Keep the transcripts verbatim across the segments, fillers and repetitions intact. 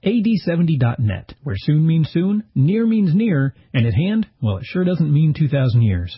A D seventy dot net, where soon means soon, near means near, and at hand, well, it sure doesn't mean two thousand years.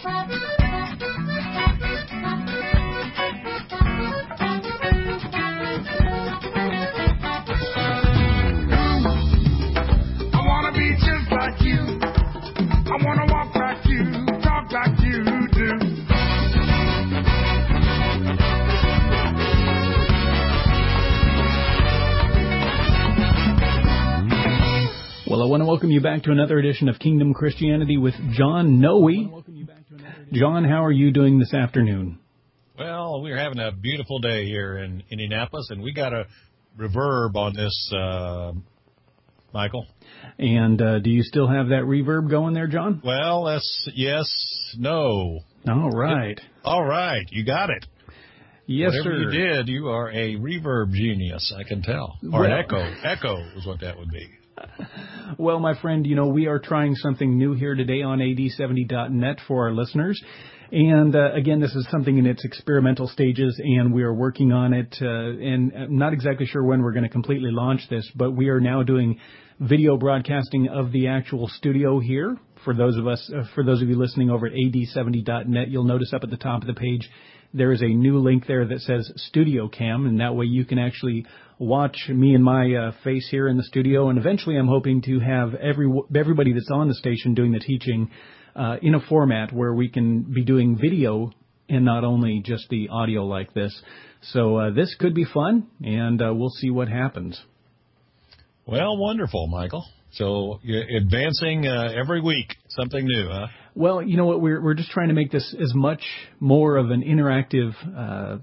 Well, I want to welcome you back to another edition of Kingdom Christianity with John Noe. John, how are you doing this afternoon? Well, we're having a beautiful day here in Indianapolis, and we got a reverb on this, uh, Michael. And uh, do you still have that reverb going there, John? Well, that's yes, no. All right. It, all right, you got it. Yes, Whatever sir. you did, you are a reverb genius, I can tell. Or well, an echo. Echo is what that would be. Well, my friend, you know, we are trying something new here today on A D seventy dot net for our listeners. And, uh, again, this is something in its experimental stages, and we are working on it. Uh, and I'm not exactly sure when we're going to completely launch this, but we are now doing video broadcasting of the actual studio here. For those of us, uh, for those of you listening over at A D seventy dot net, you'll notice up at the top of the page there is a new link there that says Studio Cam, and that way you can actually watch me and my uh, face here in the studio. And eventually I'm hoping to have every everybody that's on the station doing the teaching uh, in a format where we can be doing video and not only just the audio like this. So uh, this could be fun, and uh, we'll see what happens. Well, wonderful, Michael. So you're advancing uh, every week, something new, huh? Well, you know what, we're we're just trying to make this as much more of an interactive uh,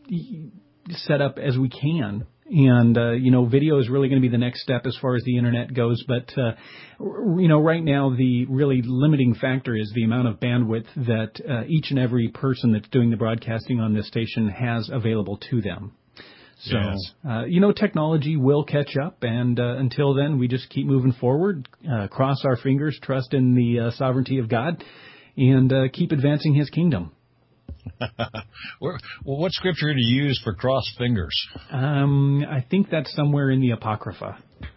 setup as we can. And, uh, you know, video is really going to be the next step as far as the Internet goes. But, uh, you know, right now the really limiting factor is the amount of bandwidth that uh, each and every person that's doing the broadcasting on this station has available to them. So, yes. uh, you know, technology will catch up, and uh, until then, we just keep moving forward, uh, cross our fingers, trust in the uh, sovereignty of God, and uh, keep advancing His kingdom. Well, what scripture do you use for crossed fingers? Um, I think that's somewhere in the Apocrypha.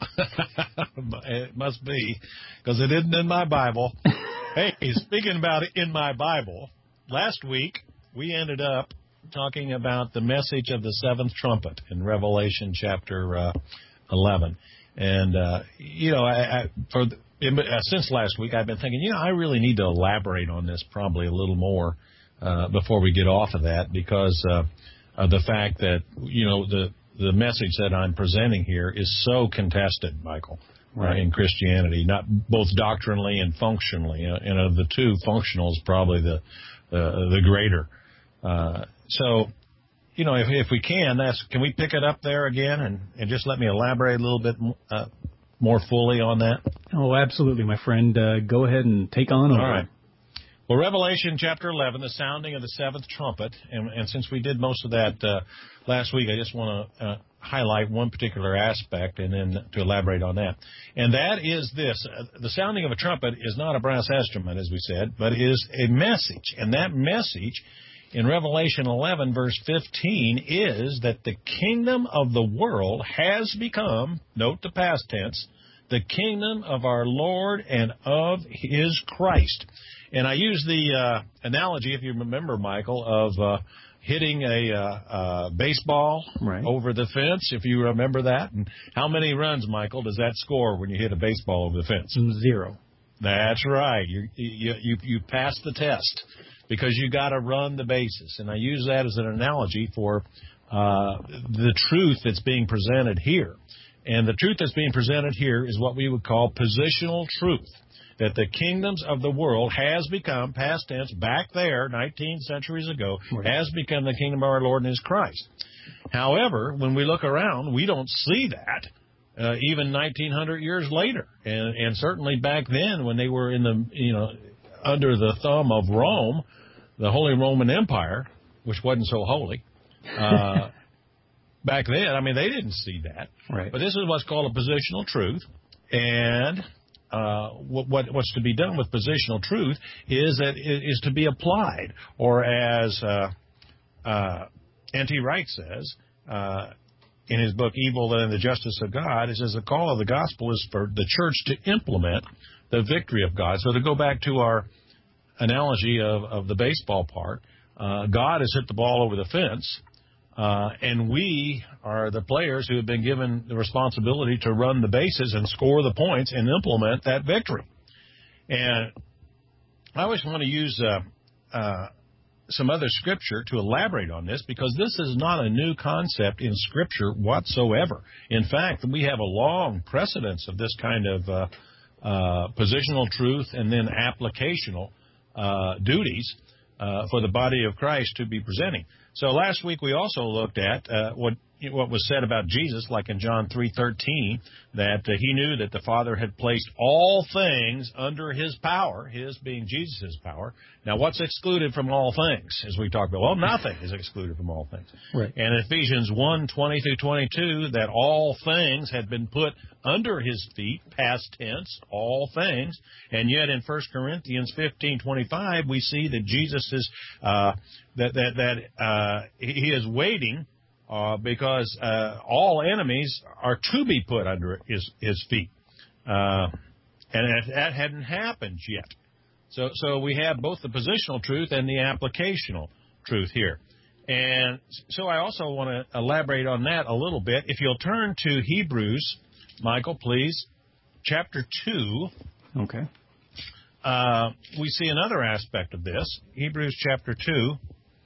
It must be, because it isn't in my Bible. Hey, speaking about it in my Bible, last week we ended up talking about the message of the seventh trumpet in Revelation chapter uh, eleven. And, uh, you know, I, I, for the, uh, since last week I've been thinking, you know, I really need to elaborate on this probably a little more uh, before we get off of that, because uh, of the fact that, you know, the, the message that I'm presenting here is so contested, Michael, right. uh, in Christianity, not both doctrinally and functionally. Uh, and of the two, functional is probably the, uh, the greater. Uh, so, you know, if if we can, that's can we pick it up there again and, and just let me elaborate a little bit uh, more fully on that? Oh, absolutely, my friend. Uh, go ahead and take on over. All right. Well, Revelation chapter eleven, the sounding of the seventh trumpet, and, and since we did most of that uh, last week, I just want to uh, highlight one particular aspect and then to elaborate on that. And that is this. Uh, the sounding of a trumpet is not a brass instrument, as we said, but is a message. And that message in Revelation eleven, verse fifteen, is that the kingdom of the world has become, note the past tense, the kingdom of our Lord and of His Christ. And I use the uh, analogy, if you remember, Michael, of uh, hitting a uh, uh, baseball right. over the fence, if you remember that. And how many runs, Michael, does that score when you hit a baseball over the fence? Zero. That's right. You you you, you pass the test, because you got to run the bases. And I use that as an analogy for uh, the truth that's being presented here. And the truth that's being presented here is what we would call positional truth, that the kingdoms of the world has become, past tense, back there, nineteen centuries ago, right. has become the kingdom of our Lord and His Christ. However, when we look around, we don't see that. Uh, even nineteen hundred years later, and, and certainly back then when they were in the, you know, under the thumb of Rome, the Holy Roman Empire, which wasn't so holy, uh, back then, I mean, they didn't see that. Right. But this is what's called a positional truth, and uh, what, what what's to be done with positional truth is that it is to be applied, or as uh, uh, N T Wright says, uh, in his book, Evil and the Justice of God, it says the call of the gospel is for the church to implement the victory of God. So to go back to our analogy of, of the baseball part, uh, God has hit the ball over the fence, uh, and we are the players who have been given the responsibility to run the bases and score the points and implement that victory. And I always want to use uh, uh, some other scripture to elaborate on this, because this is not a new concept in Scripture whatsoever. In fact, we have a long precedence of this kind of uh, uh, positional truth and then applicational uh, duties uh, for the body of Christ to be presenting. So last week we also looked at uh, what what was said about Jesus, like in John three thirteen, that uh, he knew that the Father had placed all things under his power, his being Jesus' power. Now, what's excluded from all things, as we talked about? Well, nothing is excluded from all things. Right. And Ephesians one twenty through twenty-two, that all things had been put under his feet, past tense, all things. And yet in First Corinthians fifteen twenty-five, we see that Jesus is, uh, that, that, that uh, he is waiting Uh, because uh, all enemies are to be put under his, his feet. Uh, and that, that hadn't happened yet. So, so we have both the positional truth and the applicational truth here. And so I also want to elaborate on that a little bit. If you'll turn to Hebrews, Michael, please, chapter two. Okay. Uh, we see another aspect of this. Hebrews chapter two,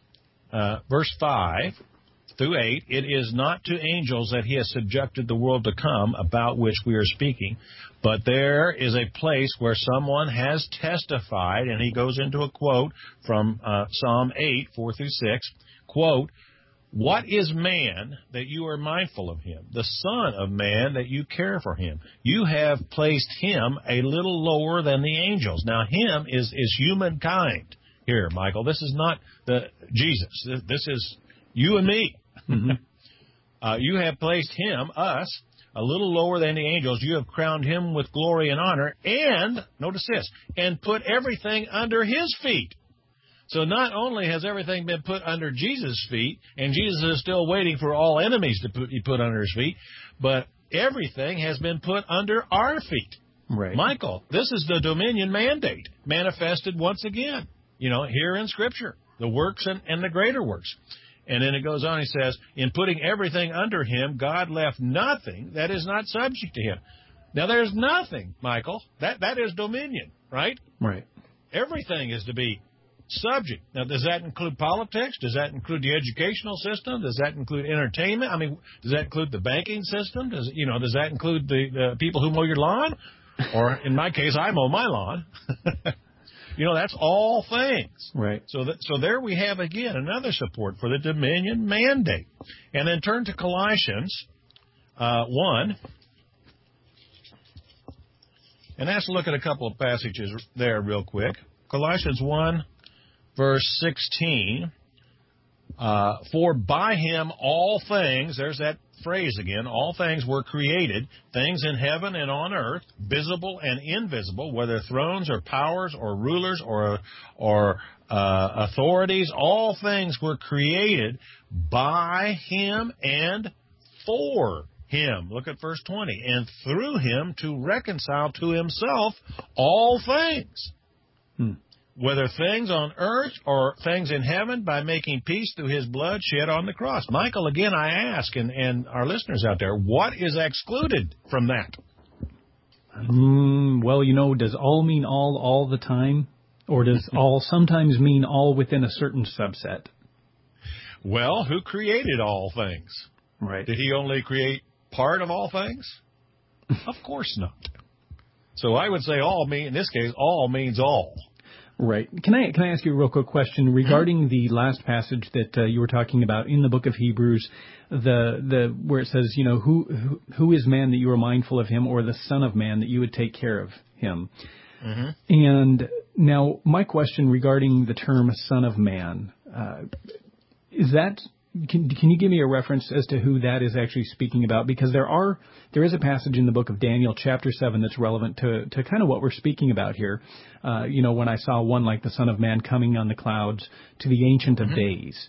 uh, verse five. Through eight, it is not to angels that he has subjected the world to come, about which we are speaking, but there is a place where someone has testified, and he goes into a quote from uh, Psalm eight, four through six, quote, "What is man that you are mindful of him, the son of man that you care for him? You have placed him a little lower than the angels." Now, him is, is humankind here, Michael. This is not the Jesus. This is you and me. Mm-hmm. uh, you have placed him, us, a little lower than the angels. You have crowned him with glory and honor, and, notice this, and put everything under his feet. So not only has everything been put under Jesus' feet, and Jesus is still waiting for all enemies to put, be put under his feet, but everything has been put under our feet. Right. Michael, this is the dominion mandate manifested once again, you know, here in Scripture, the works and, and the greater works. And then it goes on, he says, in putting everything under him, God left nothing that is not subject to him. Now, there's nothing, Michael. That That is dominion, right? Right. Everything is to be subject. Now, does that include politics? Does that include the educational system? Does that include entertainment? I mean, does that include the banking system? Does you know? Does that include the, the people who mow your lawn? Or, in my case, I mow my lawn. You know, that's all things. Right. So that, so there we have, again, another support for the dominion mandate. And then turn to Colossians uh, one. And let's look at a couple of passages there real quick. Colossians one, verse sixteen. Uh, For by him all things, there's that phrase again, all things were created, things in heaven and on earth, visible and invisible, whether thrones or powers or rulers or or uh, authorities, all things were created by him and for him. Look at verse twenty. And through him to reconcile to himself all things. Hmm. Whether things on earth or things in heaven, by making peace through his blood shed on the cross. Michael, again, I ask, and, and our listeners out there, what is excluded from that? Mm, well, you know, does all mean all all the time? Or does all sometimes mean all within a certain subset? Well, who created all things? Right. Did he only create part of all things? Of course not. So I would say all mean, in this case, all means all. Right. Can I can I ask you a real quick question regarding the last passage that uh, you were talking about in the book of Hebrews, the the where it says, you know, who, who who is man that you are mindful of him, or the son of man that you would take care of him? Mm-hmm. And now my question regarding the term son of man, uh, is that Can, can you give me a reference as to who that is actually speaking about? Because there are there is a passage in the book of Daniel, chapter seven, that's relevant to, to kind of what we're speaking about here. Uh, you know, when I saw one like the Son of Man coming on the clouds to the Ancient of mm-hmm. Days.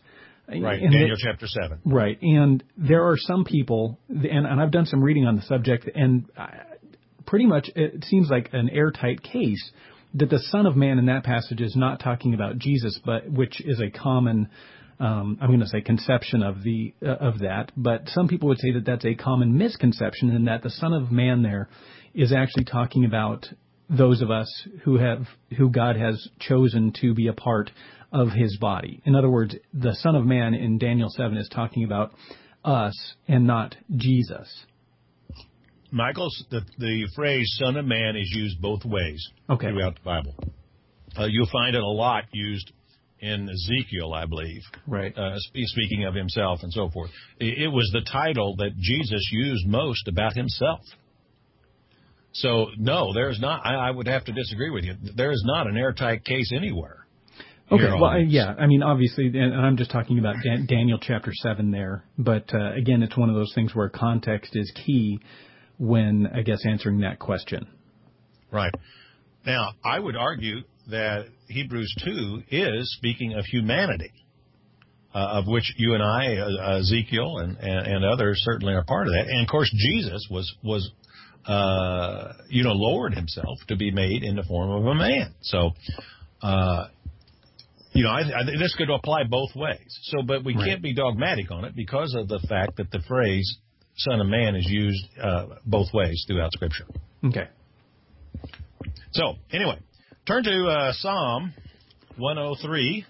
Right, and Daniel they, chapter seven. Right, and there are some people, and, and I've done some reading on the subject, and pretty much it seems like an airtight case that the Son of Man in that passage is not talking about Jesus, but which is a common, um, I'm going to say conception of the uh, of that. But some people would say that that's a common misconception, and that the Son of Man there is actually talking about those of us who have who God has chosen to be a part of His body. In other words, the Son of Man in Daniel seven is talking about us and not Jesus. Michael, the, the phrase "Son of Man" is used both ways okay. throughout the Bible. Uh, you'll find it a lot used in Ezekiel, I believe, right? Uh, speaking of himself and so forth. It, it was the title that Jesus used most about himself. So, no, there's not. I, I would have to disagree with you. There is not an airtight case anywhere. Okay, well, yeah, I mean, obviously, and I'm just talking about Dan- Daniel chapter seven there. But uh, again, it's one of those things where context is key when, I guess, answering that question. Right. Now, I would argue that Hebrews two is speaking of humanity, uh, of which you and I, uh, Ezekiel, and, and, and others certainly are part of that. And, of course, Jesus was, was uh, you know, lowered himself to be made in the form of a man. So, uh, you know, I, I, this could apply both ways. So, but we right. can't be dogmatic on it because of the fact that the phrase Son of Man is used uh, both ways throughout Scripture. Okay. So, anyway, turn to uh, Psalm one oh three,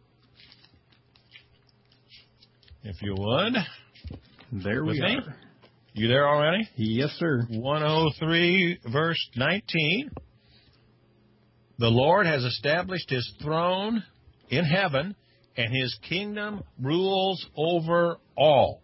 if you would. There we With are. me? You there already? Yes, sir. one oh three, verse nineteen. The Lord has established His throne in heaven, and His kingdom rules over all.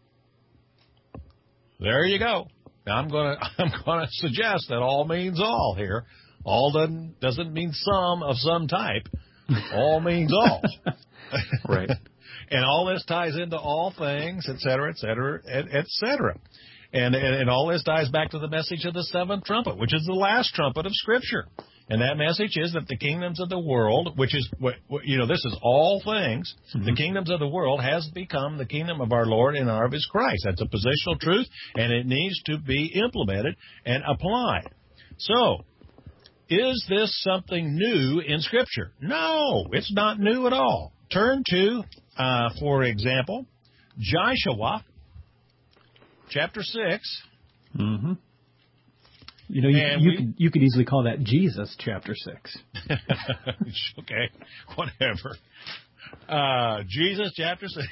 There you go. Now I'm going to I'm going to suggest that all means all here. All doesn't doesn't mean some of some type. All means all. Right. And all this ties into all things, et cetera, et cetera, et, et cetera. And, and and all this ties back to the message of the seventh trumpet, which is the last trumpet of Scripture. And that message is that the kingdoms of the world, which is, you know, this is all things, mm-hmm. the kingdoms of the world has become the kingdom of our Lord and of His Christ. That's a positional truth, and it needs to be implemented and applied. So, is this something new in Scripture? No, it's not new at all. Turn to, uh, for example, Joshua, chapter six. Mm-hmm. You know, you, you, we, could, you could easily call that Jesus chapter six. Okay, whatever. Uh, Jesus chapter six.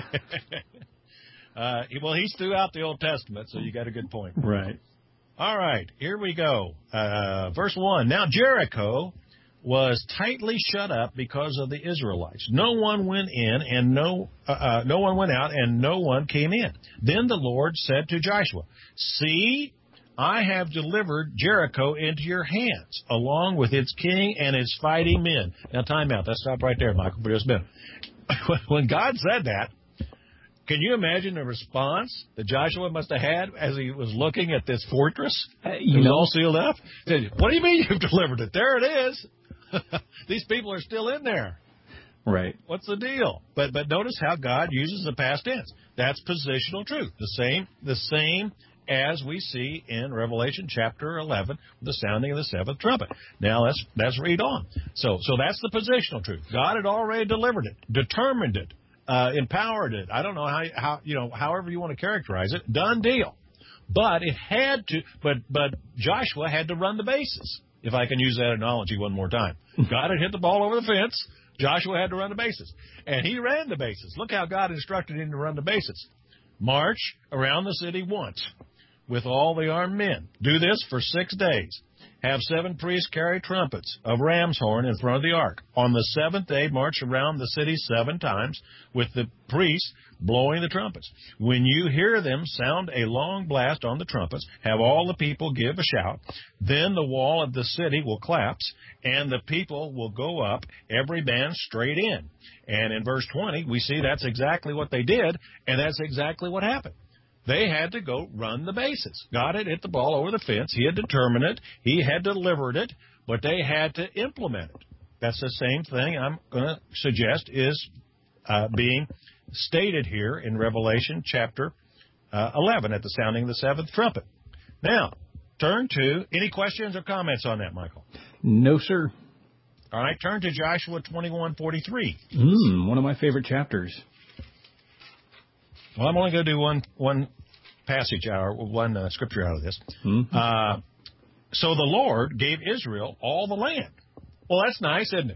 uh, well, he's throughout the Old Testament, so you got a good point. Right. All right, here we go. Uh, verse one. Now Jericho was tightly shut up because of the Israelites. No one went in, and no uh, uh, no one went out, and no one came in. Then the Lord said to Joshua, "See, I have delivered Jericho into your hands, along with its king and its fighting men." Now, time out. Let's stop right there, Michael, for just a minute. When God said that, can you imagine the response that Joshua must have had as he was looking at this fortress? Uh, you it was know, all sealed up. He said, "What do you mean you've delivered it? There it is. These people are still in there." Right. What's the deal? But but notice how God uses the past tense. That's positional truth. The same the same as we see in Revelation chapter eleven, the sounding of the seventh trumpet. Now let's let's read on. So so that's the positional truth. God had already delivered it, determined it, uh, empowered it. I don't know how how you know however you want to characterize it. Done deal. But it had to. But but Joshua had to run the bases. If I can use that analogy one more time, God had hit the ball over the fence. Joshua had to run the bases, and he ran the bases. Look how God instructed him to run the bases. March around the city once with all the armed men. Do this for six days. Have seven priests carry trumpets of ram's horn in front of the ark. On the seventh day, march around the city seven times with the priests blowing the trumpets. When you hear them sound a long blast on the trumpets, have all the people give a shout. Then the wall of the city will collapse, and the people will go up, every man straight in. And in verse twenty, we see that's exactly what they did, and that's exactly what happened. They had to go run the bases. God had hit the ball over the fence. He had determined it. He had delivered it, but they had to implement it. That's the same thing I'm going to suggest is uh, being stated here in Revelation chapter uh, eleven at the sounding of the seventh trumpet. Now, turn to, any questions or comments on that, Michael? No, sir. All right, turn to Joshua twenty-one forty-three. Mm, one of my favorite chapters. Well, I'm only going to do one one passage, or one uh, scripture out of this. Mm-hmm. Uh, so the Lord gave Israel all the land. Well, that's nice, isn't it?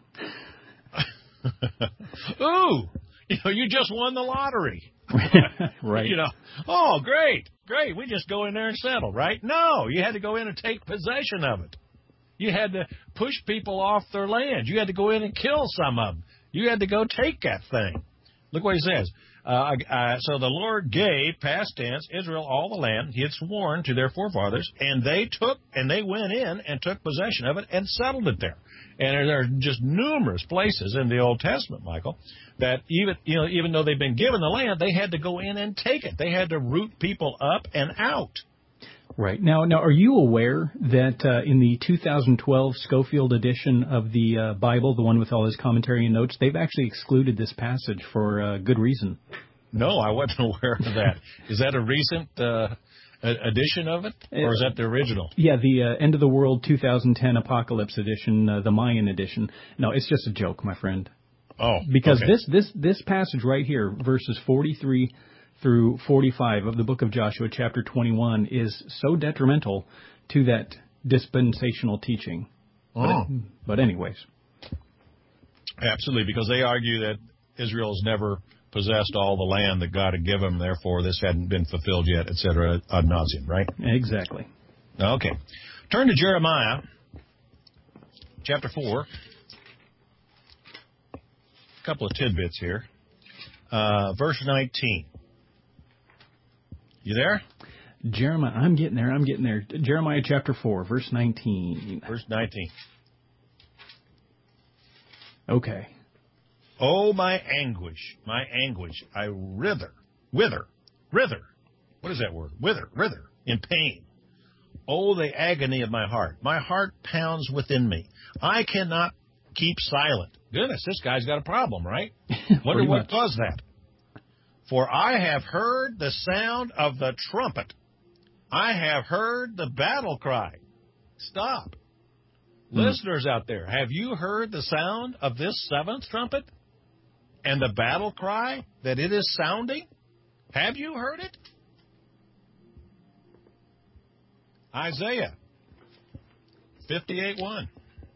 Ooh, you know, you just won the lottery. Right. You know, oh, great, great. We just go in there and settle, right? No, you had to go in and take possession of it. You had to push people off their land. You had to go in and kill some of them. You had to go take that thing. Look what he says. Uh, uh, so the Lord gave, past tense, Israel all the land he had sworn to their forefathers, and they took, and they went in and took possession of it and settled it there. And there are just numerous places in the Old Testament, Michael, that even, you know, even though they've been given the land, they had to go in and take it. They had to root people up and out. Right. Now, now, are you aware that uh, in the two thousand twelve Schofield edition of the uh, Bible, the one with all his commentary and notes, they've actually excluded this passage for uh, good reason? No, I wasn't aware of that. Is that a recent uh, edition of it, or is that the original? Yeah, the uh, End of the World two thousand ten Apocalypse edition, uh, the Mayan edition. No, it's just a joke, my friend. Oh, because okay. this this this passage right here, verses forty-three through forty-five of the book of Joshua, chapter twenty-one, is so detrimental to that dispensational teaching. Oh. But, but anyways. Absolutely, because they argue that Israel's never possessed all the land that God had given them, therefore this hadn't been fulfilled yet, et cetera, ad nauseum, right? Exactly. Okay. Turn to Jeremiah, chapter four. A couple of tidbits here. Uh, verse nineteen. You there? Jeremiah, I'm getting there, I'm getting there. Jeremiah chapter four, verse nineteen. Verse nineteen. Okay. Oh, my anguish, my anguish, I writher, wither, writher. What is that word? Wither, writher, in pain. Oh, the agony of my heart. My heart pounds within me. I cannot keep silent. Goodness, this guy's got a problem, right? Wonder what much. caused that. For I have heard the sound of the trumpet. I have heard the battle cry. Stop. Hmm. Listeners out there, have you heard the sound of this seventh trumpet? And the battle cry that it is sounding? Have you heard it? Isaiah fifty-eight one.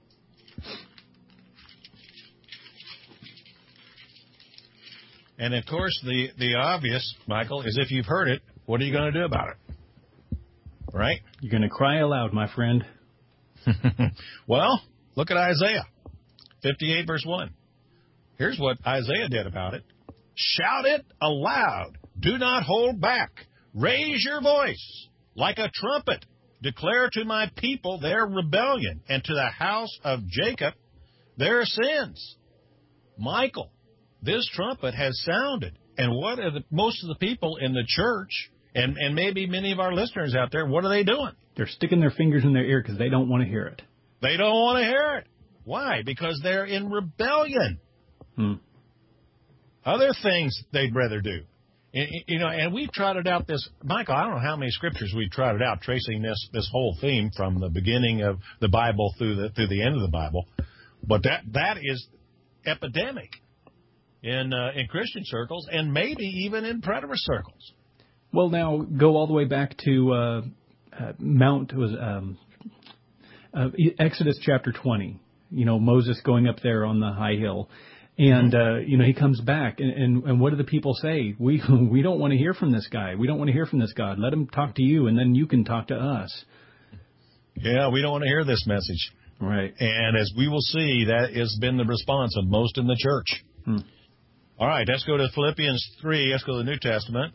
And, of course, the, the obvious, Michael, is if you've heard it, what are you going to do about it? Right? You're going to cry aloud, my friend. Well, look at Isaiah fifty-eight, verse one. Here's what Isaiah did about it. Shout it aloud. Do not hold back. Raise your voice like a trumpet. Declare to my people their rebellion, and to the house of Jacob their sins. Michael, this trumpet has sounded. And what are the, most of the people in the church, and, and maybe many of our listeners out there, what are they doing? They're sticking their fingers in their ear because they don't want to hear it. They don't want to hear it. Why? Because they're in rebellion. Hmm. Other things they'd rather do. You know, and we've trotted out this, Michael, I don't know how many scriptures we've trotted out tracing this this whole theme from the beginning of the Bible through the through the end of the Bible. But that that is epidemic in uh, in Christian circles, and maybe even in preterist circles. Well, now go all the way back to uh, uh, Mount was um, uh, Exodus chapter twenty. You know, Moses going up there on the high hill. And, uh, you know, he comes back, and, and, and what do the people say? We we don't want to hear from this guy. We don't want to hear from this God. Let him talk to you, and then you can talk to us. Yeah, we don't want to hear this message. Right. And as we will see, that has been the response of most in the church. Hmm. All right, let's go to Philippians three. Let's go to the New Testament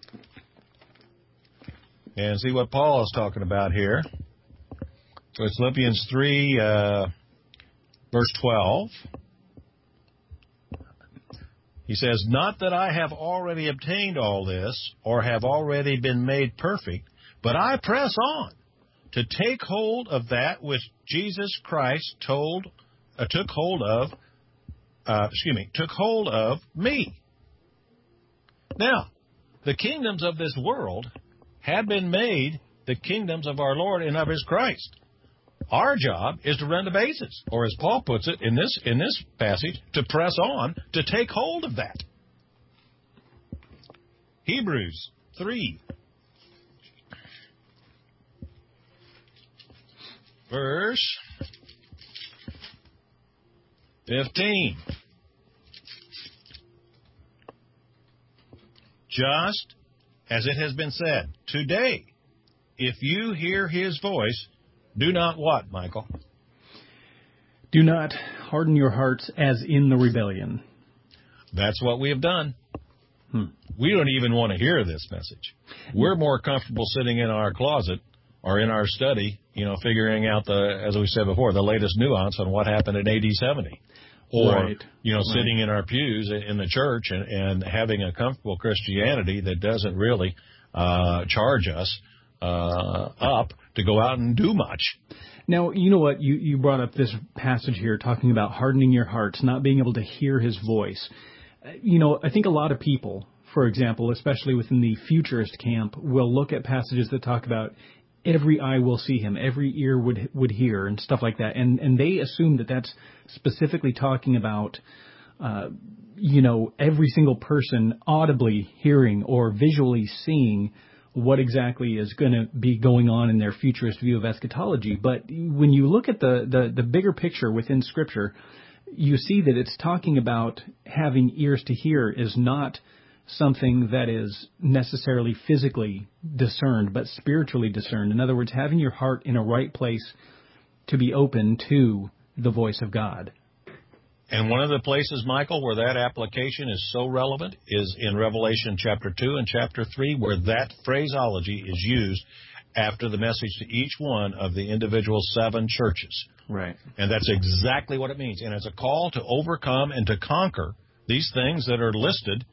and see what Paul is talking about here. So it's Philippians three, uh, verse twelve. He says, not that I have already obtained all this or have already been made perfect, but I press on to take hold of that which Jesus Christ told, uh, took hold of, uh, excuse me, took hold of me. Now, the kingdoms of this world have been made the kingdoms of our Lord and of His Christ. Our job is to run the bases, or as Paul puts it in this in this passage, to press on, to take hold of that. Hebrews three. Verse fifteen. Just as it has been said, today, if you hear His voice, do not what, Michael? Do not harden your hearts as in the rebellion. That's what we have done. Hmm. We don't even want to hear this message. We're more comfortable sitting in our closet or in our study, you know, figuring out the, as we said before, the latest nuance on what happened in A D seventy. Or, right. you know, right. sitting in our pews in the church and, and having a comfortable Christianity that doesn't really uh, charge us uh, up to go out and do much. Now, you know what? You, you brought up this passage here talking about hardening your hearts, not being able to hear His voice. You know, I think a lot of people, for example, especially within the futurist camp, will look at passages that talk about every eye will see Him, every ear would would hear, and stuff like that. And and they assume that that's specifically talking about, uh, you know, every single person audibly hearing or visually seeing what exactly is going to be going on in their futurist view of eschatology. But when you look at the, the, the bigger picture within Scripture, you see that it's talking about having ears to hear is not something that is necessarily physically discerned, but spiritually discerned. In other words, having your heart in a right place to be open to the voice of God. And one of the places, Michael, where that application is so relevant is in Revelation chapter two and chapter three, where that phraseology is used after the message to each one of the individual seven churches. Right. And that's exactly what it means. And it's a call to overcome and to conquer these things that are listed,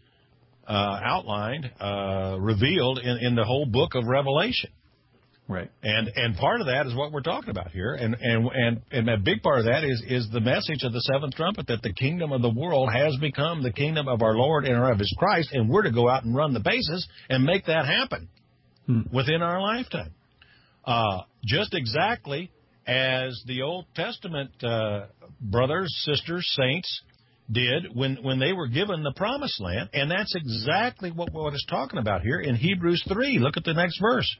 uh, outlined, uh, revealed in, in the whole book of Revelation. Right. And and part of that is what we're talking about here. And and and, and a big part of that is, is the message of the seventh trumpet, that the kingdom of the world has become the kingdom of our Lord and of His Christ, and we're to go out and run the bases and make that happen hmm. within our lifetime. Uh, just exactly as the Old Testament uh, brothers, sisters, saints did when, when they were given the promised land. And that's exactly what, what it's talking about here in Hebrews three. Look at the next verse.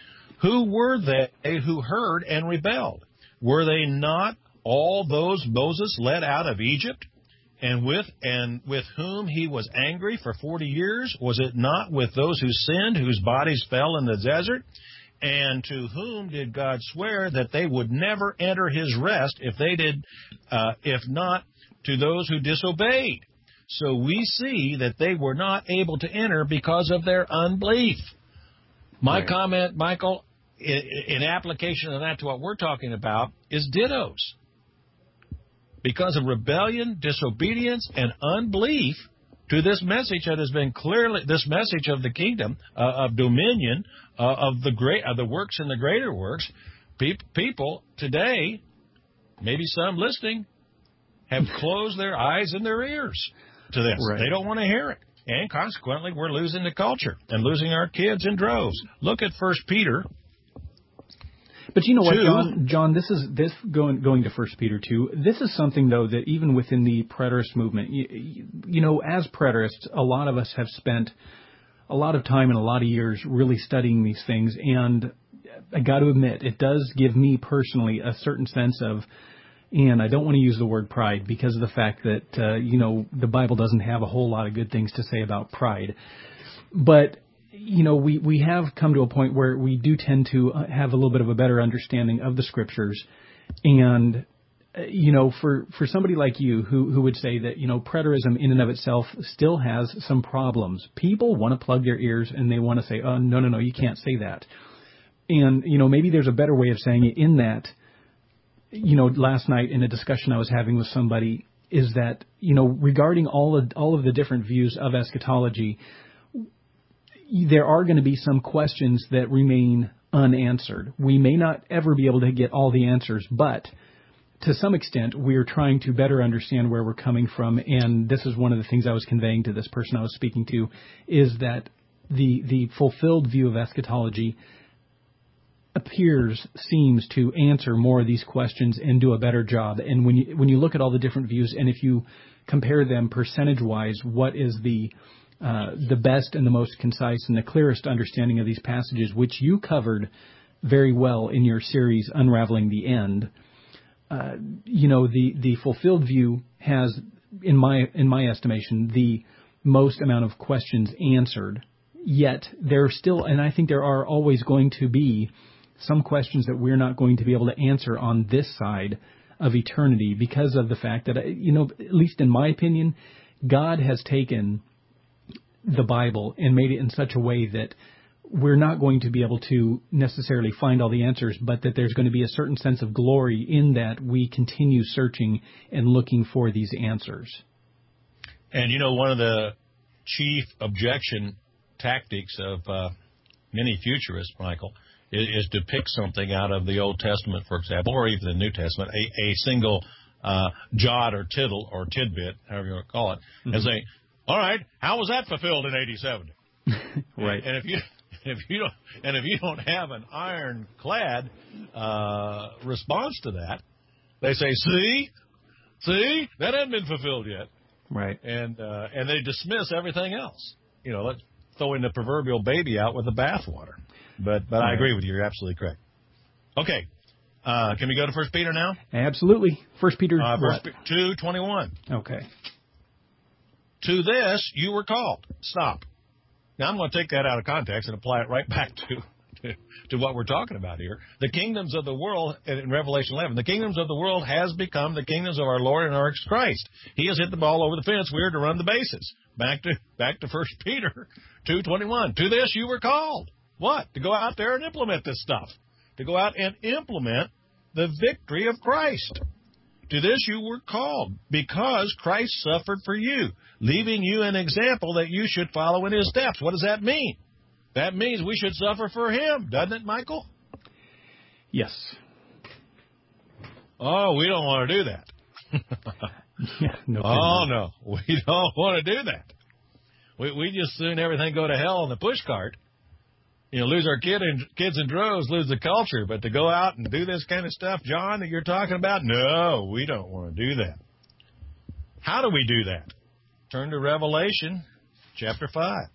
Who were they who heard and rebelled? Were they not all those Moses led out of Egypt, and with and with whom he was angry for forty years? Was it not with those who sinned, whose bodies fell in the desert? And to whom did God swear that they would never enter His rest, if they did, uh, if not to those who disobeyed? So we see that they were not able to enter because of their unbelief. My right. comment, Michael, in, in application of that to what we're talking about, is dittos. Because of rebellion, disobedience, and unbelief to this message that has been clearly, this message of the kingdom, uh, of dominion, uh, of the great, of the works and the greater works, pe- people today, maybe some listening, have closed their eyes and their ears to this. Right. They don't want to hear it. And consequently, we're losing the culture and losing our kids in droves. Look at First Peter. But you know what, John? John, this is this going going to First Peter two. This is something though that even within the preterist movement, you, you know, as preterists, a lot of us have spent a lot of time and a lot of years really studying these things. And I got to admit, it does give me personally a certain sense of. And I don't want to use the word pride because of the fact that, uh, you know, the Bible doesn't have a whole lot of good things to say about pride. But, you know, we, we have come to a point where we do tend to have a little bit of a better understanding of the Scriptures. And, uh, you know, for, for somebody like you who, who would say that, you know, preterism in and of itself still has some problems. People want to plug their ears and they want to say, oh, no, no, no, you can't say that. And, you know, maybe there's a better way of saying it in that. You know, last night in a discussion I was having with somebody is that, you know, regarding all of, all of the different views of eschatology, there are going to be some questions that remain unanswered. We may not ever be able to get all the answers, but to some extent, we're trying to better understand where we're coming from. And this is one of the things I was conveying to this person I was speaking to, is that the the fulfilled view of eschatology appears, seems to answer more of these questions and do a better job. And when you when you look at all the different views, and if you compare them percentage-wise, what is the uh, the best and the most concise and the clearest understanding of these passages, which you covered very well in your series, Unraveling the End, uh, you know, the, the fulfilled view has, in my in my estimation, the most amount of questions answered. Yet there are still, and I think there are always going to be, some questions that we're not going to be able to answer on this side of eternity because of the fact that, you know, at least in my opinion, God has taken the Bible and made it in such a way that we're not going to be able to necessarily find all the answers, but that there's going to be a certain sense of glory in that we continue searching and looking for these answers. And, you know, one of the chief objection tactics of uh, many futurists, Michael, is, is to pick something out of the Old Testament, for example, or even the New Testament, a, a single uh, jot or tittle or tidbit, however you want to call it, mm-hmm. and say, all right, how was that fulfilled in A D seventy? Right. And, and if you if you don't and if you don't have an ironclad uh, response to that, they say, see, see, that hasn't been fulfilled yet. Right. And uh, and they dismiss everything else. You know, let's throwing the proverbial baby out with the bathwater. But but right. I agree with you. You're absolutely correct. Okay. Uh, can we go to First Peter now? Absolutely. First Peter uh, what? two twenty-one. Okay. To this you were called. Stop. Now I'm going to take that out of context and apply it right back to, to to what we're talking about here. The kingdoms of the world, in Revelation eleven, the kingdoms of the world has become the kingdoms of our Lord and our Christ. He has hit the ball over the fence. We are to run the bases. Back to back to First Peter two twenty-one. To this you were called. What? To go out there and implement this stuff. To go out and implement the victory of Christ. To this you were called, because Christ suffered for you, leaving you an example that you should follow in his steps. What does that mean? That means we should suffer for him, doesn't it, Michael? Yes. Oh, we don't want to do that. yeah, no oh, no, we don't want to do that. We we just soon everything go to hell in the push cart. You know, lose our kid and kids in droves, lose the culture. But to go out and do this kind of stuff, John, that you're talking about, no, we don't want to do that. How do we do that? Turn to Revelation chapter five.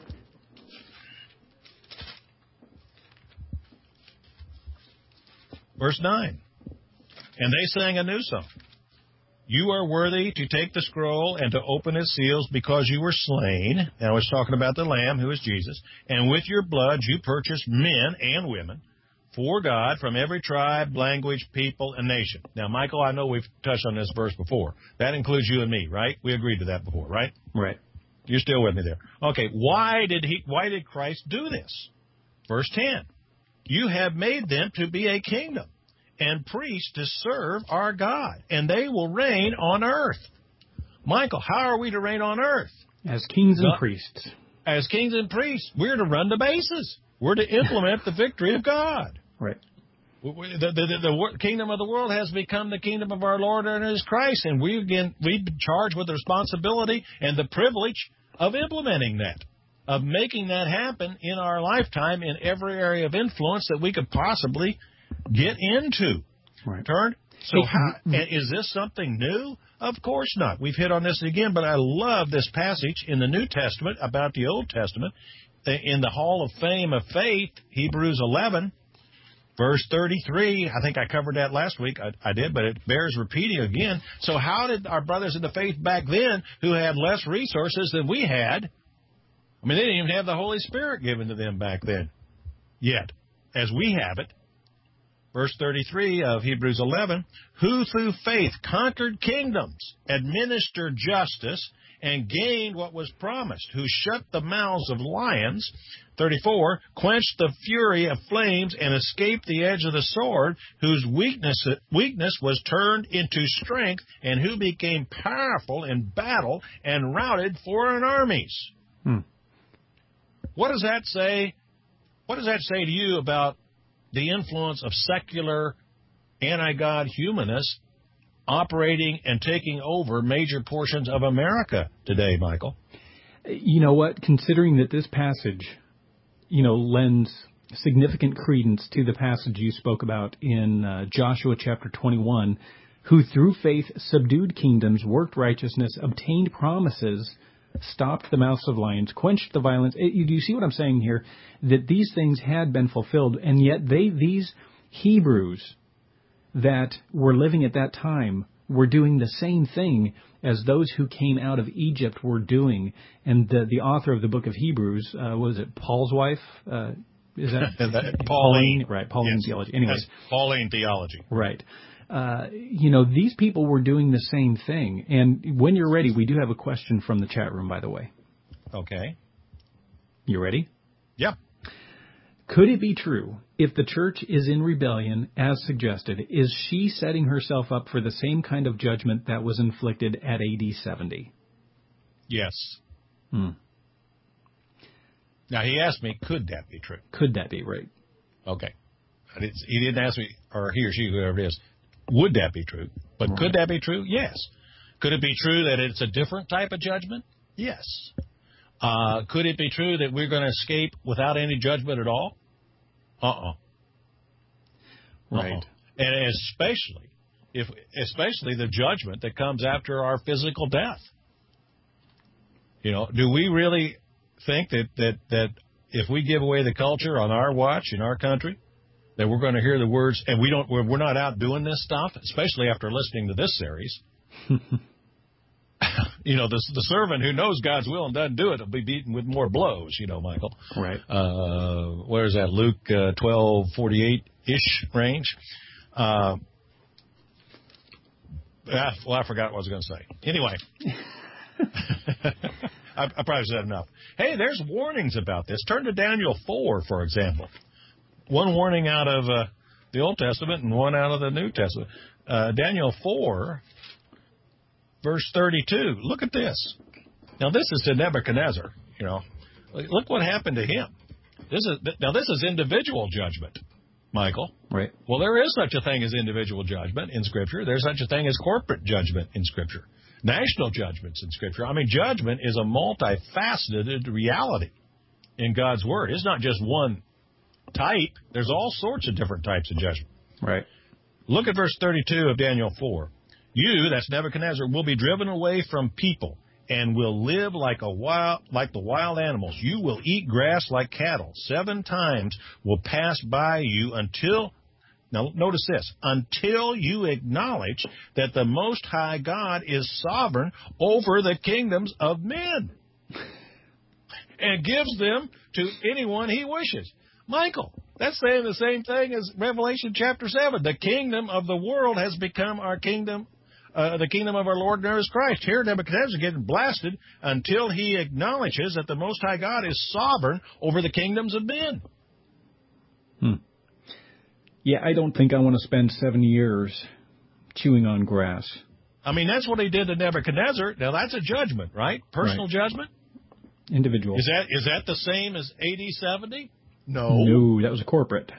Verse nine. And they sang a new song. You are worthy to take the scroll and to open its seals because you were slain. Now it's talking about the Lamb, who is Jesus. And with your blood you purchased men and women for God from every tribe, language, people, and nation. Now, Michael, I know we've touched on this verse before. That includes you and me, right? We agreed to that before, right? Right. You're still with me there. Okay, why did he? Why did Christ do this? Verse ten. You have made them to be a kingdom and priests to serve our God, and they will reign on earth. Michael, how are we to reign on earth? As kings and God, priests. As kings and priests. We're to run the bases. We're to implement the victory of God. Right. The, the, the, the kingdom of the world has become the kingdom of our Lord and his Christ, and we've been, we've been charged with the responsibility and the privilege of implementing that, of making that happen in our lifetime in every area of influence that we could possibly get into. Right. Turn. So how, is this something new? Of course not. We've hit on this again, but I love this passage in the New Testament about the Old Testament. In the Hall of Fame of Faith, Hebrews eleven, verse thirty-three. I think I covered that last week. I, I did, but it bears repeating again. So how did our brothers in the faith back then, who had less resources than we had, I mean, they didn't even have the Holy Spirit given to them back then yet, as we have it. Verse thirty-three of Hebrews eleven, who through faith conquered kingdoms, administered justice, and gained what was promised, who shut the mouths of lions, thirty-four, quenched the fury of flames, and escaped the edge of the sword, whose weakness, weakness was turned into strength, and who became powerful in battle and routed foreign armies. Hmm. What does that say? What does that say to you about the influence of secular, anti-God humanists operating and taking over major portions of America today, Michael. You know what? Considering that this passage, you know, lends significant credence to the passage you spoke about in uh, Joshua chapter twenty-one, who through faith subdued kingdoms, worked righteousness, obtained promises, stopped the mouths of lions, quenched the violence. It, you, do you see what I'm saying here? That these things had been fulfilled, and yet they, these Hebrews that were living at that time were doing the same thing as those who came out of Egypt were doing. And the, the author of the book of Hebrews, uh, was it Paul's wife? Uh, is that, that Pauline? Right, Pauline yes. theology. Anyways, That's Pauline theology. Right. Uh, you know, these people were doing the same thing. And when you're ready, we do have a question from the chat room, by the way. Okay. You ready? Yeah. Could it be true, if the church is in rebellion, as suggested, is she setting herself up for the same kind of judgment that was inflicted at A D seventy? Yes. Hmm. Now, he asked me, could that be true? Could that be, right? Okay. I didn't, he didn't ask me, or he or she, whoever it is, would that be true? But right. Could that be true? Yes. Could it be true that it's a different type of judgment? Yes. Uh, could it be true that we're going to escape without any judgment at all? Uh-uh. Right. Uh-uh. And especially, if especially the judgment that comes after our physical death. You know, do we really think that, that, that if we give away the culture on our watch in our country, that we're going to hear the words, and we don't, we're, we're not out doing this stuff, especially after listening to this series. You know, the, the servant who knows God's will and doesn't do it will be beaten with more blows, you know, Michael. Right. Uh, where is that? Luke uh, twelve forty-eight-ish range. Uh, ah, well, I forgot what I was going to say. Anyway. I, I probably said enough. Hey, there's warnings about this. Turn to Daniel four, for example. One warning out of uh, the Old Testament and one out of the New Testament. Uh, Daniel four, verse thirty-two. Look at this. Now, this is to Nebuchadnezzar. You know, look what happened to him. This is now this is individual judgment, Michael. Right. Well, there is such a thing as individual judgment in Scripture. There's such a thing as corporate judgment in Scripture. National judgments in Scripture. I mean, judgment is a multifaceted reality in God's Word. It's not just one type. There's all sorts of different types of judgment. Right. Look at verse thirty-two of Daniel four. You, that's Nebuchadnezzar, will be driven away from people and will live like a wild, like the wild animals. You will eat grass like cattle. Seven times will pass by you until, now notice this, until you acknowledge that the Most High God is sovereign over the kingdoms of men and gives them to anyone he wishes. Michael, that's saying the same thing as Revelation chapter seven. The kingdom of the world has become our kingdom, uh, the kingdom of our Lord and Christ. Here Nebuchadnezzar is getting blasted until he acknowledges that the Most High God is sovereign over the kingdoms of men. Hmm. Yeah, I don't think I want to spend seven years chewing on grass. I mean, that's what he did to Nebuchadnezzar. Now, that's a judgment, right? Personal right. judgment? Individual. Is that is that the same as A D seventy? No. No, that was a corporate.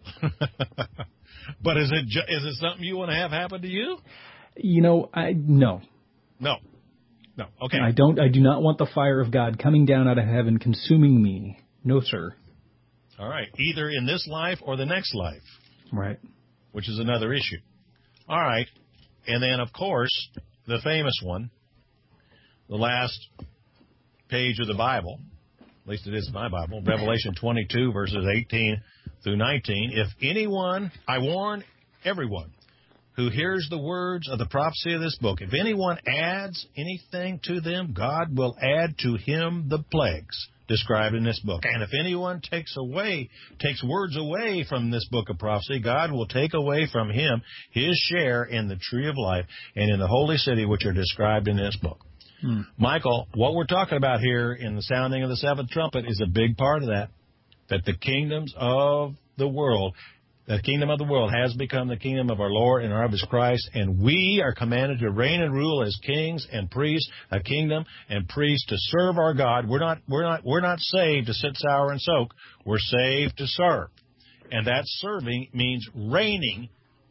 But is it is it something you want to have happen to you? You know, I no. No. No. Okay. I don't. I do not want the fire of God coming down out of heaven, consuming me. No, sir. All right. Either in this life or the next life. Right. Which is another issue. All right. And then, of course, the famous one, the last page of the Bible, at least it is my Bible, Revelation twenty-two, verses eighteen through nineteen. If anyone, I warn everyone who hears the words of the prophecy of this book, if anyone adds anything to them, God will add to him the plagues described in this book. And if anyone takes away, takes words away from this book of prophecy, God will take away from him his share in the tree of life and in the holy city which are described in this book. Hmm. Michael, what we're talking about here in the sounding of the seventh trumpet is a big part of that, that the kingdoms of the world, the kingdom of the world has become the kingdom of our Lord and of his Christ, and we are commanded to reign and rule as kings and priests, a kingdom and priests to serve our God. We're not, we're not, we're not saved to sit sour and soak. We're saved to serve. And that serving means reigning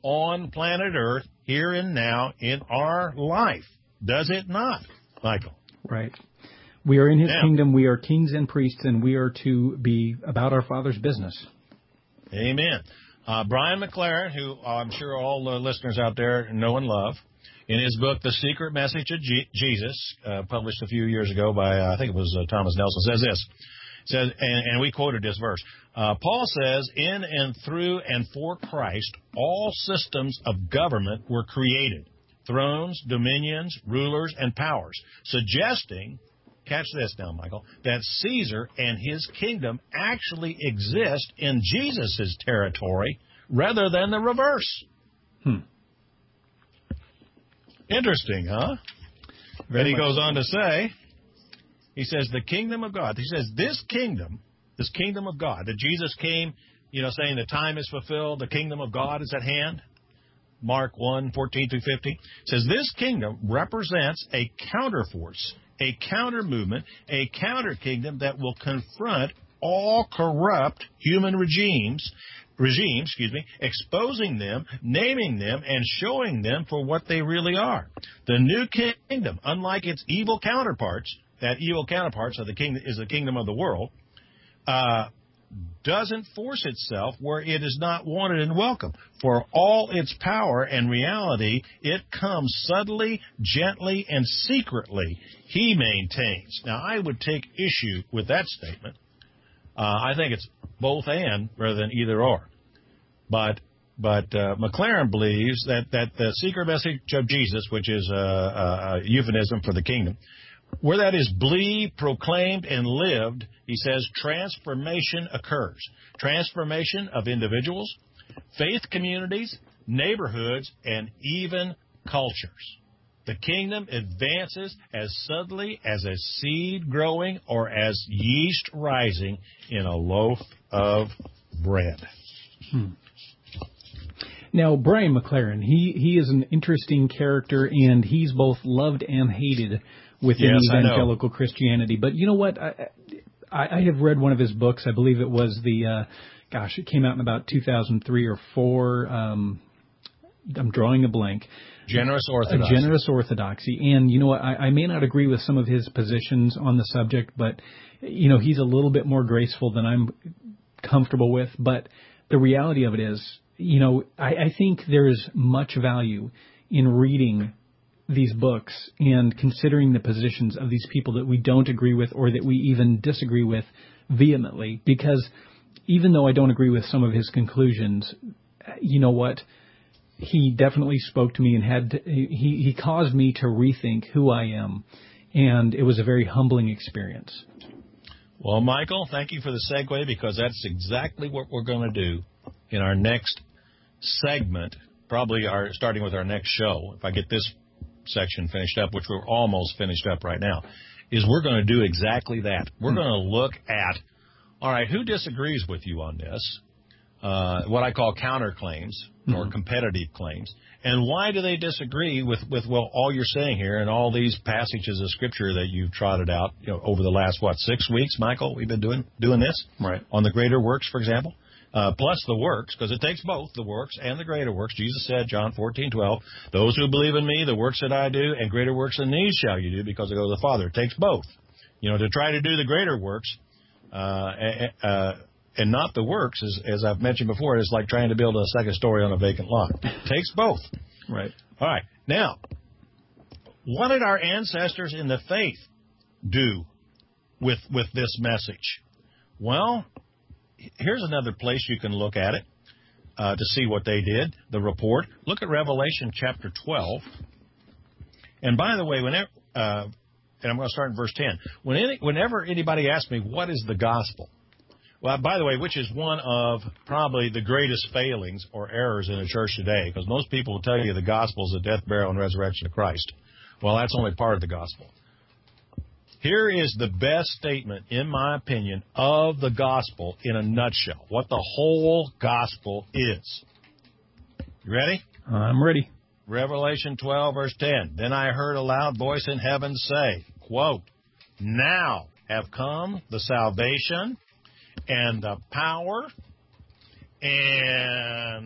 on planet Earth here and now in our life. Does it not, Michael? Right. We are in his now, kingdom. We are kings and priests, and we are to be about our Father's business. Amen. Uh, Brian McLaren, who I'm sure all the listeners out there know and love, in his book, The Secret Message of G- Jesus, uh, published a few years ago by, uh, I think it was uh, Thomas Nelson, says this. Says, and, and we quoted this verse. Uh, Paul says, in and through and for Christ, all systems of government were created. Thrones, dominions, rulers, and powers. Suggesting, catch this now, Michael, that Caesar and his kingdom actually exist in Jesus' territory rather than the reverse. Hmm. Interesting, huh? Very and he goes so. on to say, he says, the kingdom of God. He says, this kingdom, this kingdom of God, that Jesus came, you know, saying the time is fulfilled, the kingdom of God is at hand. Mark one, fourteen through fifteen. Says, this kingdom represents a counterforce, a counter movement, a counter kingdom that will confront all corrupt human regimes, regimes, excuse me, exposing them, naming them, and showing them for what they really are. The new kingdom, unlike its evil counterparts, that evil counterparts of the kingdom is the kingdom of the world, uh, doesn't force itself where it is not wanted and welcome. For all its power and reality, it comes subtly, gently, and secretly, he maintains. Now, I would take issue with that statement. Uh, I think it's both and rather than either or. But but uh, McLaren believes that, that the secret message of Jesus, which is a, a, a euphemism for the kingdom, where that is believed, proclaimed, and lived, he says transformation occurs. Transformation of individuals, faith communities, neighborhoods, and even cultures. The kingdom advances as subtly as a seed growing or as yeast rising in a loaf of bread. Hmm. Now, Brian McLaren, he, he is an interesting character, and he's both loved and hated within yes, evangelical Christianity. But you know what? I, I, I have read one of his books. I believe it was the, uh, gosh, it came out in about two thousand three or four. Um, I'm drawing a blank. Generous Orthodoxy. A Generous Orthodoxy. And you know what? I, I may not agree with some of his positions on the subject, but, you know, he's a little bit more graceful than I'm comfortable with. But the reality of it is, you know, I, I think there's much value in reading these books and considering the positions of these people that we don't agree with or that we even disagree with vehemently. Because even though I don't agree with some of his conclusions, you know what? He definitely spoke to me and had to, he, he caused me to rethink who I am. And it was a very humbling experience. Well, Michael, thank you for the segue, because that's exactly what we're going to do in our next segment, probably our starting with our next show, if I get this section finished up, which we're almost finished up right now, is we're going to do exactly that. We're hmm. going to look at, all right, who disagrees with you on this, uh, what I call counterclaims mm-hmm. or competitive claims, and why do they disagree with, with, well, all you're saying here and all these passages of Scripture that you've trotted out, you know, over the last, what, six weeks, Michael, we've been doing doing this? Right. On the greater works, for example. Uh, plus the works, because it takes both the works and the greater works. Jesus said, John fourteen twelve, those who believe in me, the works that I do, and greater works than these shall you do, because I go to the Father. It takes both. You know, to try to do the greater works uh, uh, and not the works, as, as I've mentioned before, is like trying to build a second story on a vacant lot. It takes both. Right. All right. Now, what did our ancestors in the faith do with with this message? Well, here's another place you can look at it uh, to see what they did, the report. Look at Revelation chapter twelve. And by the way, whenever, uh, and I'm going to start in verse ten. When any, whenever anybody asks me, what is the gospel? Well, by the way, which is one of probably the greatest failings or errors in the church today, because most people will tell you the gospel is the death, burial, and resurrection of Christ. Well, that's only part of the gospel. Here is the best statement, in my opinion, of the gospel in a nutshell, what the whole gospel is. You ready? I'm ready. Revelation twelve, verse ten. Then I heard a loud voice in heaven say, quote, now have come the salvation and the power and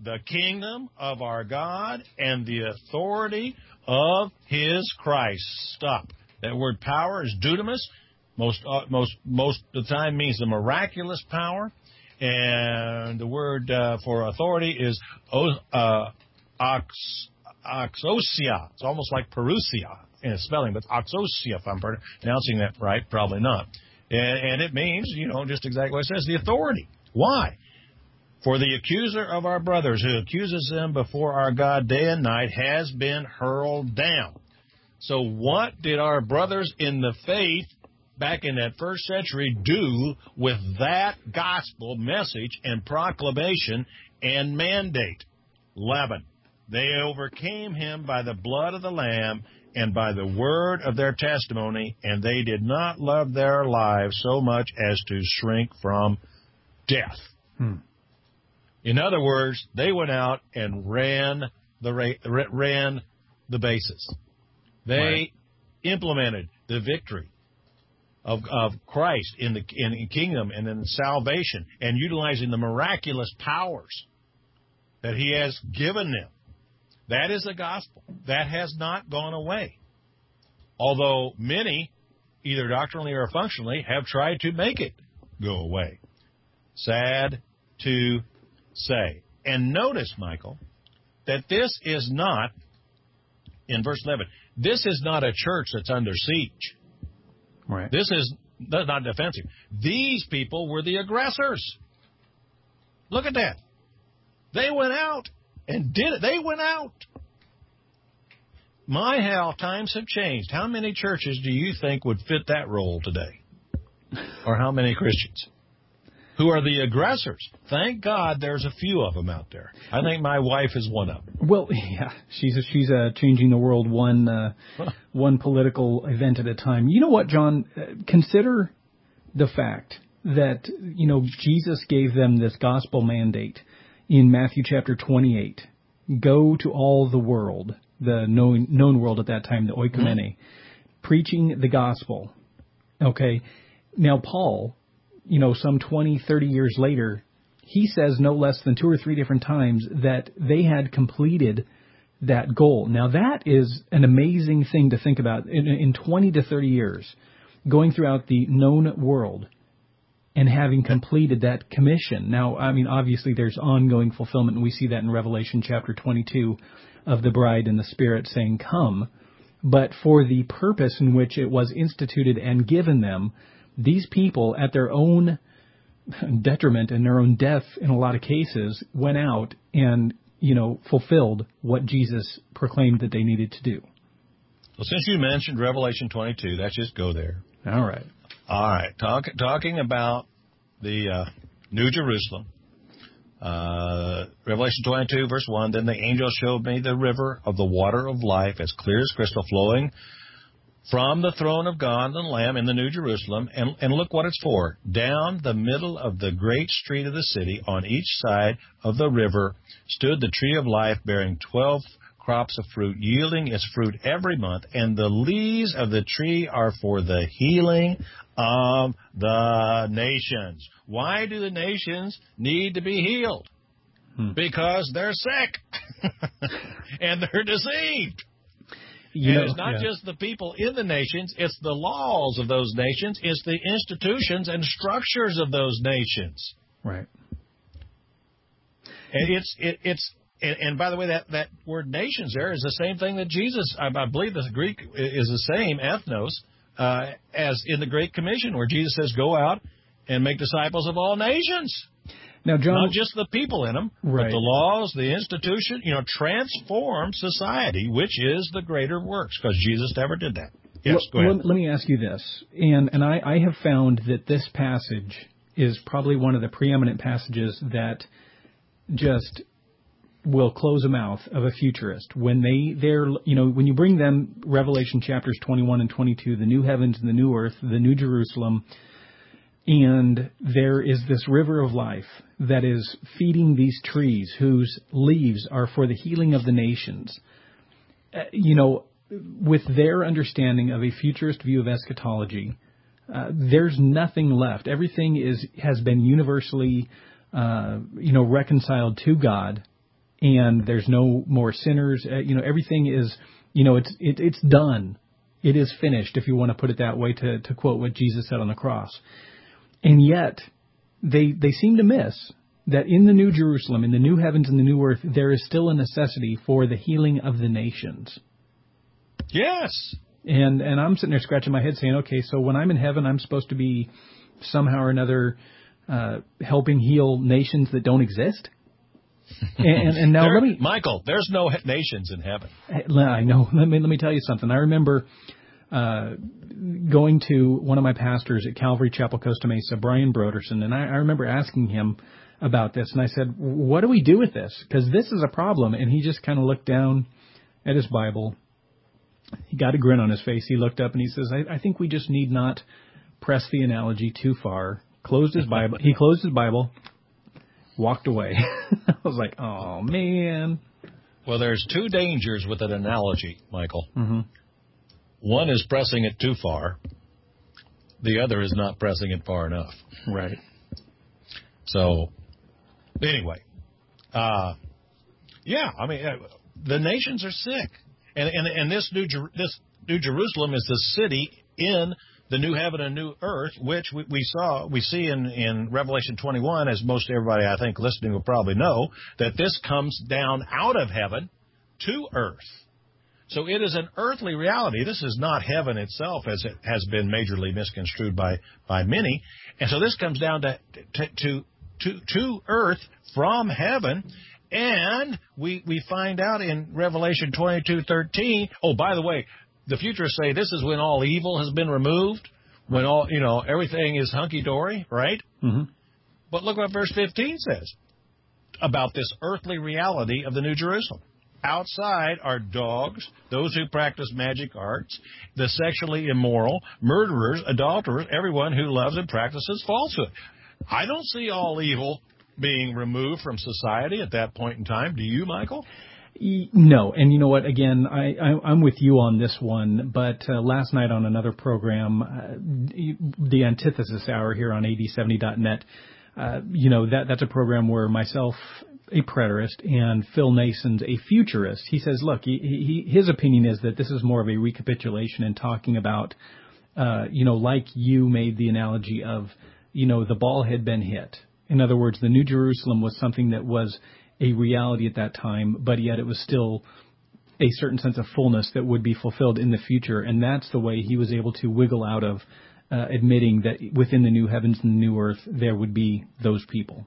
the kingdom of our God and the authority of his Christ. Stop. That word power is dunamis. Most, uh, most, most of the time means the miraculous power. And the word uh, for authority is uh, ox, oxosia. It's almost like parousia in spelling, but oxosia, if I'm pronouncing that right, probably not. And, and it means, you know, just exactly what it says, the authority. Why? For the accuser of our brothers, who accuses them before our God day and night, has been hurled down. So what did our brothers in the faith back in that first century do with that gospel message and proclamation and mandate? Eleven. They overcame him by the blood of the Lamb and by the word of their testimony, and they did not love their lives so much as to shrink from death. Hmm. In other words, they went out and ran the ra- ran the bases. They right. implemented the victory of, of Christ in the in the kingdom and in salvation, and utilizing the miraculous powers that he has given them. That is the gospel. That has not gone away. Although many, either doctrinally or functionally, have tried to make it go away. Sad to say. And notice, Michael, that this is not, in verse eleven, this is not a church that's under siege. Right. This is not defensive. These people were the aggressors. Look at that. They went out and did it. They went out. My, how times have changed. How many churches do you think would fit that role today? Or how many Christians? Who are the aggressors? Thank God there's a few of them out there. I think my wife is one of them. Well, yeah, she's she's uh, changing the world one uh, one political event at a time. You know what, John? Uh, consider the fact that, you know, Jesus gave them this gospel mandate in Matthew chapter twenty-eight. Go to all the world, the known known world at that time, the oikumene, mm-hmm. preaching the gospel. Okay, now Paul, you know, some twenty, thirty years later, he says no less than two or three different times that they had completed that goal. Now, that is an amazing thing to think about. In, in twenty to thirty years, going throughout the known world and having completed that commission. Now, I mean, obviously there's ongoing fulfillment, and we see that in Revelation chapter twenty-two of the bride and the Spirit saying, come. But for the purpose in which it was instituted and given them, these people, at their own detriment and their own death in a lot of cases, went out and, you know, fulfilled what Jesus proclaimed that they needed to do. Well, since you mentioned Revelation twenty-two, let's just go there. All right. All right. Talk, talking about the uh, New Jerusalem. Uh, Revelation twenty-two, verse one, then the angel showed me the river of the water of life, as clear as crystal, flowing from the throne of God and the Lamb in the New Jerusalem, and, and look what it's for. Down the middle of the great street of the city, on each side of the river, stood the tree of life, bearing twelve crops of fruit, yielding its fruit every month, and the leaves of the tree are for the healing of the nations. Why do the nations need to be healed? Hmm. Because they're sick and they're deceived. You and know, it's not yeah. just the people in the nations, it's the laws of those nations, it's the institutions and structures of those nations. Right. And it's it, it's and, and by the way, that, that word nations there is the same thing that Jesus, I, I believe the Greek is the same, ethnos, uh, as in the Great Commission, where Jesus says, go out and make disciples of all nations. Now, John, not just the people in them, right. but the laws, the institution, you know, transform society, which is the greater works, because Jesus never did that. Yes, well, go ahead. Let, let me ask you this, and and I, I have found that this passage is probably one of the preeminent passages that just will close the mouth of a futurist when they they're you know when you bring them Revelation chapters twenty-one and twenty-two, the new heavens and the new earth, the New Jerusalem. And there is this river of life that is feeding these trees whose leaves are for the healing of the nations. Uh, you know, with their understanding of a futurist view of eschatology, uh, there's nothing left. Everything is has been universally, uh, you know, reconciled to God and there's no more sinners. Uh, you know, everything is, you know, it's it, it's done. It is finished, if you want to put it that way, to, to quote what Jesus said on the cross. And yet, they they seem to miss that in the New Jerusalem, in the new heavens and the new earth, there is still a necessity for the healing of the nations. Yes. And and I'm sitting there scratching my head saying, okay, so when I'm in heaven, I'm supposed to be somehow or another uh, helping heal nations that don't exist? And, and now there, let me, Michael, there's no nations in heaven. I know. Let me let me tell you something. I remember uh, going to one of my pastors at Calvary Chapel, Costa Mesa, Brian Broderson, and I, I remember asking him about this, and I said, "What do we do with this? Because this is a problem." And he just kind of looked down at his Bible. He got a grin on his face. He looked up and he says, "I, I think we just need not press the analogy too far." Closed his Bible. He closed his Bible. Walked away. I was like, oh, man. Well, there's two dangers with an analogy, Michael. Mm-hmm. One is pressing it too far. The other is not pressing it far enough. Right. So, anyway, uh, yeah, I mean, uh, the nations are sick. And and, and this, new Jer- this New Jerusalem is the city in the new heaven and new earth, which we, we saw, we see in, in Revelation twenty-one, as most everybody I think listening will probably know, that this comes down out of heaven to earth. So it is an earthly reality. This is not heaven itself, as it has been majorly misconstrued by, by many. And so this comes down to to to to, to earth from heaven. And we we find out in Revelation twenty-two thirteen. Oh, by the way, the futurists say this is when all evil has been removed, when all, you know, everything is hunky-dory, right? Mm-hmm. But look what verse fifteen says about this earthly reality of the New Jerusalem. Outside are dogs, those who practice magic arts, the sexually immoral, murderers, adulterers, everyone who loves and practices falsehood. I don't see all evil being removed from society at that point in time. Do you, Michael? No, and you know what? Again, I, I, I'm with you on this one. But uh, last night on another program, uh, the Antithesis Hour here on A D seventy dot net, uh, you know that that's a program where myself, a preterist, and Phil Nason's a futurist. He says, look, he, he, his opinion is that this is more of a recapitulation and talking about, uh, you know, like you made the analogy of, you know, the ball had been hit. In other words, the New Jerusalem was something that was a reality at that time, but yet it was still a certain sense of fullness that would be fulfilled in the future. And that's the way he was able to wiggle out of uh, admitting that within the new heavens and the new earth, there would be those people.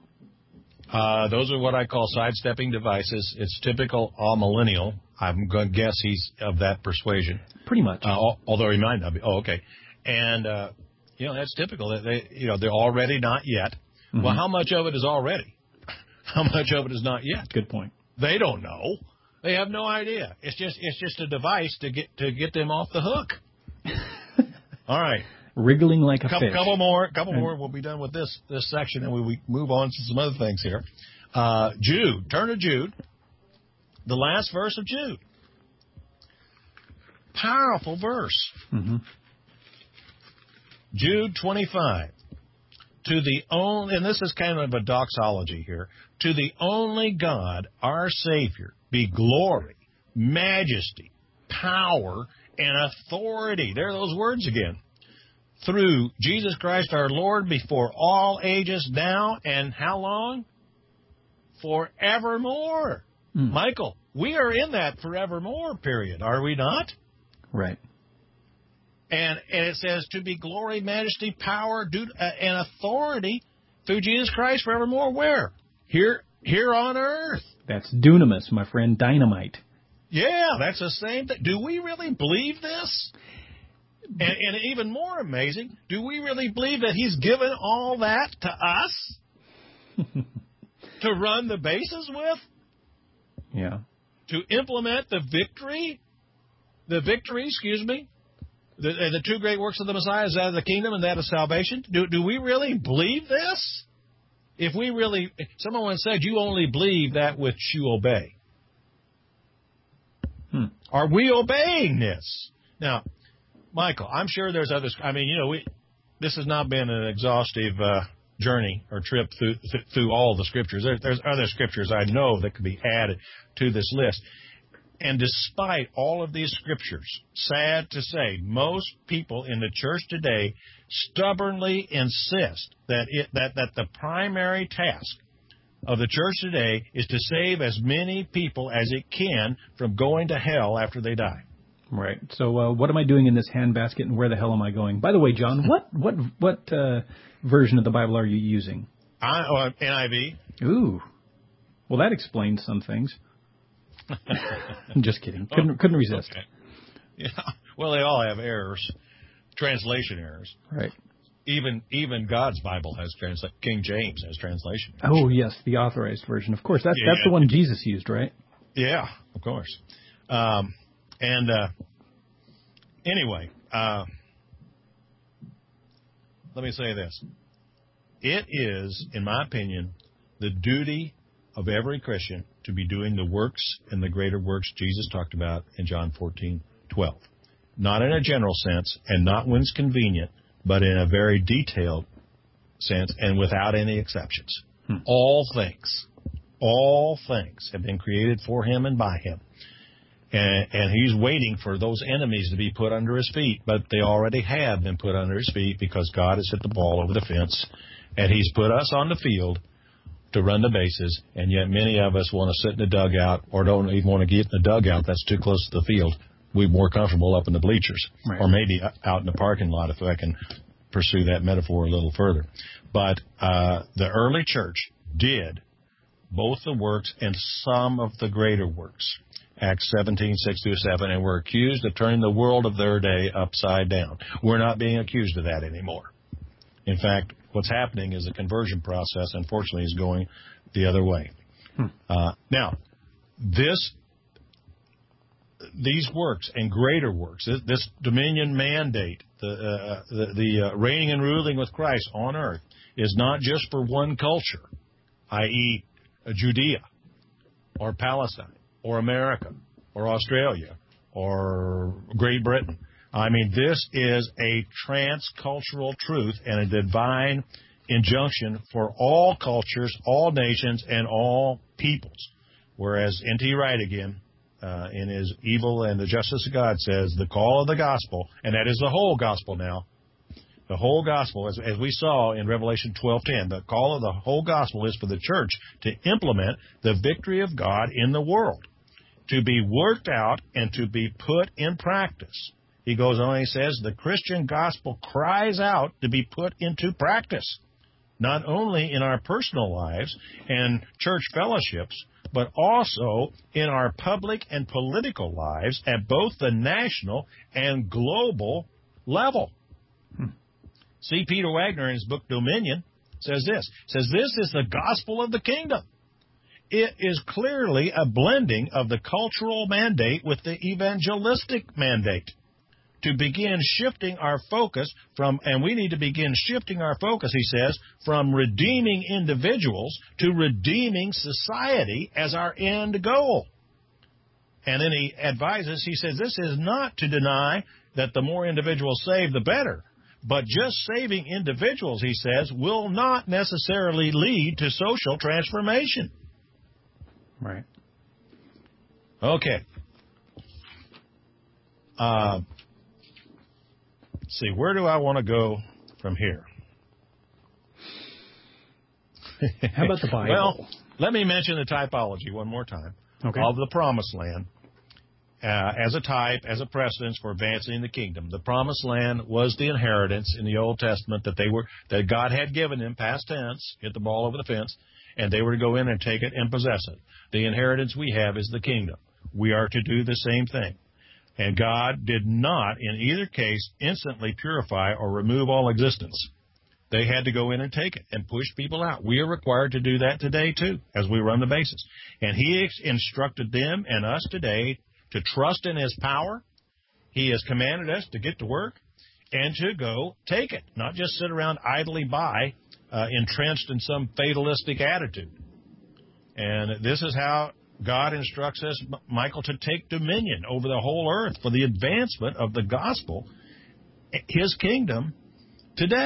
Uh, those are what I call sidestepping devices. It's typical all-millennial. I'm going to guess he's of that persuasion. Pretty much. Uh, although he might not be. Oh, okay. And, uh, you know, that's typical. They, you know, they're already not yet. Mm-hmm. Well, how much of it is already? How much of it is not yet? Good point. They don't know. They have no idea. It's just it's just a device to get to get them off the hook. All right. Wriggling like a couple, fish. Couple more, couple and, more. We'll be done with this this section, and we, we move on to some other things here. Uh, Jude, turn to Jude, the last verse of Jude. Powerful verse. Mm-hmm. Jude twenty-five. To the only, and this is kind of a doxology here, to the only God, our Savior, be glory, majesty, power, and authority. There are those words again. Through Jesus Christ our Lord, before all ages, now and how long? Forevermore. Mm. Michael, we are in that forevermore period, are we not? Right. And, and it says to be glory, majesty, power, due, uh, and authority through Jesus Christ forevermore. Where? Here, here on earth. That's dunamis, my friend, dynamite. Yeah, that's the same thing. Do we really believe this? And, and even more amazing, do we really believe that He's given all that to us to run the bases with? Yeah. To implement the victory, the victory, excuse me, the, the two great works of the Messiah, is that of the kingdom and that of salvation. Do, do we really believe this? If we really, someone once said, you only believe that which you obey. Hmm. Are we obeying this? Now, Michael, I'm sure there's others. I mean, you know, we, this has not been an exhaustive uh, journey or trip through th- through all the scriptures. There, there's other scriptures I know that could be added to this list. And despite all of these scriptures, sad to say, most people in the church today stubbornly insist that it, that that the primary task of the church today is to save as many people as it can from going to hell after they die. Right. So uh, what am I doing in this handbasket, and where the hell am I going? By the way, John, what what what uh, version of the Bible are you using? I, uh, N I V. Ooh. Well, that explains some things. I'm just kidding. Couldn't oh, couldn't resist. Okay. Yeah. Well, they all have errors, translation errors. Right. Even even God's Bible has transla- King James has translation errors. Oh yes, the authorized version. Of course, that's yeah, that's the one Jesus used, right? Yeah, of course. Um, and uh, anyway, uh, let me say this: it is, in my opinion, the duty of every Christian to be doing the works and the greater works Jesus talked about in John fourteen twelve. Not in a general sense and not when it's convenient, but in a very detailed sense and without any exceptions. Hmm. All things, all things have been created for him and by him. And, and he's waiting for those enemies to be put under his feet, but they already have been put under his feet because God has hit the ball over the fence, and he's put us on the field to run the bases, and yet many of us want to sit in the dugout or don't even want to get in the dugout. That's too close to the field. We're more comfortable up in the bleachers, right, or maybe out in the parking lot if I can pursue that metaphor a little further. But uh, the early church did both the works and some of the greater works. Acts seventeen, six through seven, and were accused of turning the world of their day upside down. We're not being accused of that anymore. In fact, what's happening is the conversion process, unfortunately, is going the other way. Hmm. Uh, now, this, these works and greater works, this, this dominion mandate, the, uh, the, the uh, reigning and ruling with Christ on earth, is not just for one culture, that is, uh, Judea or Palestine or America or Australia or Great Britain. I mean, this is a transcultural truth and a divine injunction for all cultures, all nations, and all peoples. Whereas N T Wright again, uh, in his Evil and the Justice of God, says the call of the gospel, and that is the whole gospel now, the whole gospel, as, as we saw in Revelation twelve ten, the call of the whole gospel is for the church to implement the victory of God in the world, to be worked out and to be put in practice. He goes on, he says, the Christian gospel cries out to be put into practice, not only in our personal lives and church fellowships, but also in our public and political lives at both the national and global level. Hmm. C. Peter Wagner, in his book Dominion, says this, says this is the gospel of the kingdom. It is clearly a blending of the cultural mandate with the evangelistic mandate. To begin shifting our focus from, and we need to begin shifting our focus, he says, from redeeming individuals to redeeming society as our end goal. And then he advises, he says, this is not to deny that the more individuals saved, the better. But just saving individuals, he says, will not necessarily lead to social transformation. Right. Okay. Uh, let's see, where do I want to go from here? How about the Bible? Well, let me mention the typology one more time, okay, of the promised land uh, as a type, as a precedence for advancing the kingdom. The promised land was the inheritance in the Old Testament that they were that God had given them, past tense, get the ball over the fence, and they were to go in and take it and possess it. The inheritance we have is the kingdom. We are to do the same thing. And God did not, in either case, instantly purify or remove all existence. They had to go in and take it and push people out. We are required to do that today, too, as we run the bases. And he instructed them and us today to trust in his power. He has commanded us to get to work and to go take it, not just sit around idly by, uh, entrenched in some fatalistic attitude. And this is how God instructs us, Michael, to take dominion over the whole earth for the advancement of the gospel, his kingdom, today.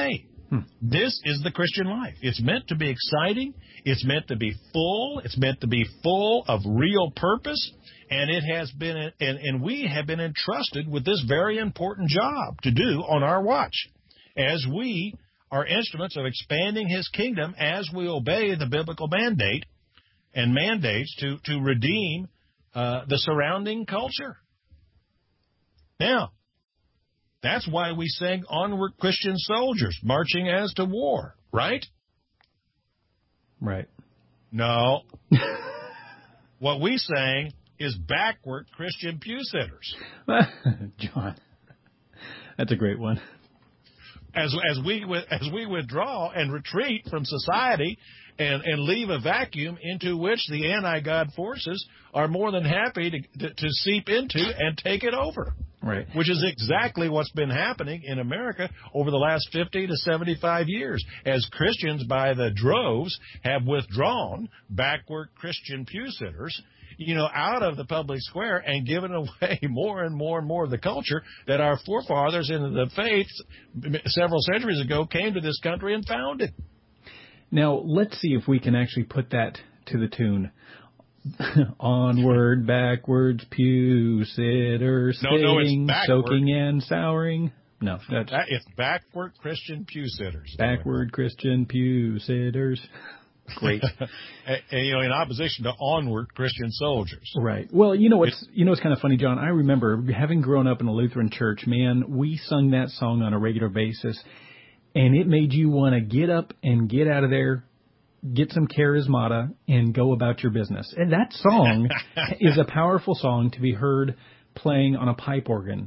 Hmm. This is the Christian life. It's meant to be exciting. It's meant to be full. It's meant to be full of real purpose. And it has been, and, and we have been entrusted with this very important job to do on our watch as we are instruments of expanding his kingdom as we obey the biblical mandate and mandates to, to redeem uh, the surrounding culture. Now, that's why we sing Onward Christian Soldiers, marching as to war, right? Right. No. What we sang is Backward Christian Pew Sitters. John, that's a great one. As as we as we withdraw and retreat from society and, and leave a vacuum into which the anti-God forces are more than happy to, to, to seep into and take it over. Right. Which is exactly what's been happening in America over the last fifty to seventy-five years, as Christians by the droves have withdrawn backward Christian pew sitters, you know, out of the public square and given away more and more and more of the culture that our forefathers in the faith several centuries ago came to this country and founded. Now, let's see if we can actually put that to the tune. Onward, backwards, pew sitters, no, no, it's sitting, backward. soaking and souring. No, that's that, it's backward Christian pew sitters. Backward Christian pew sitters. Great. and, and, you know, in opposition to onward Christian soldiers. Right. Well, you know what's you know what's kind of funny, John. I remember having grown up in a Lutheran church. Man, we sung that song on a regular basis, and it made you want to get up and get out of there, get some charismata, and go about your business. And that song is a powerful song to be heard playing on a pipe organ.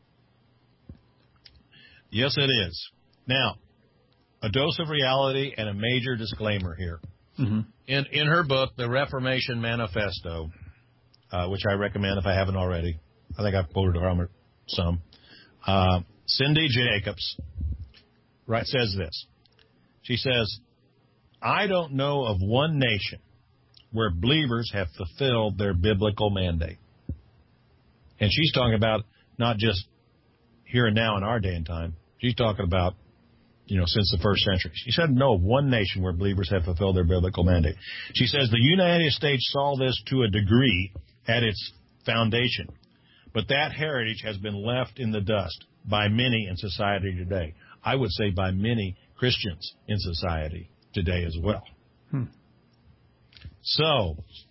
Yes, it is. Now, a dose of reality and a major disclaimer here. Mm-hmm. In in her book, The Reformation Manifesto, uh, which I recommend if I haven't already, I think I've quoted from it some, uh, Cindy Jacobs right, says this. She says, I don't know of one nation where believers have fulfilled their biblical mandate. And she's talking about not just here and now in our day and time. She's talking about, you know, since the first century. She said no of one nation where believers have fulfilled their biblical mandate. She says the United States saw this to a degree at its foundation, but that heritage has been left in the dust by many in society today. I would say by many Christians in society today as well. Hmm. So,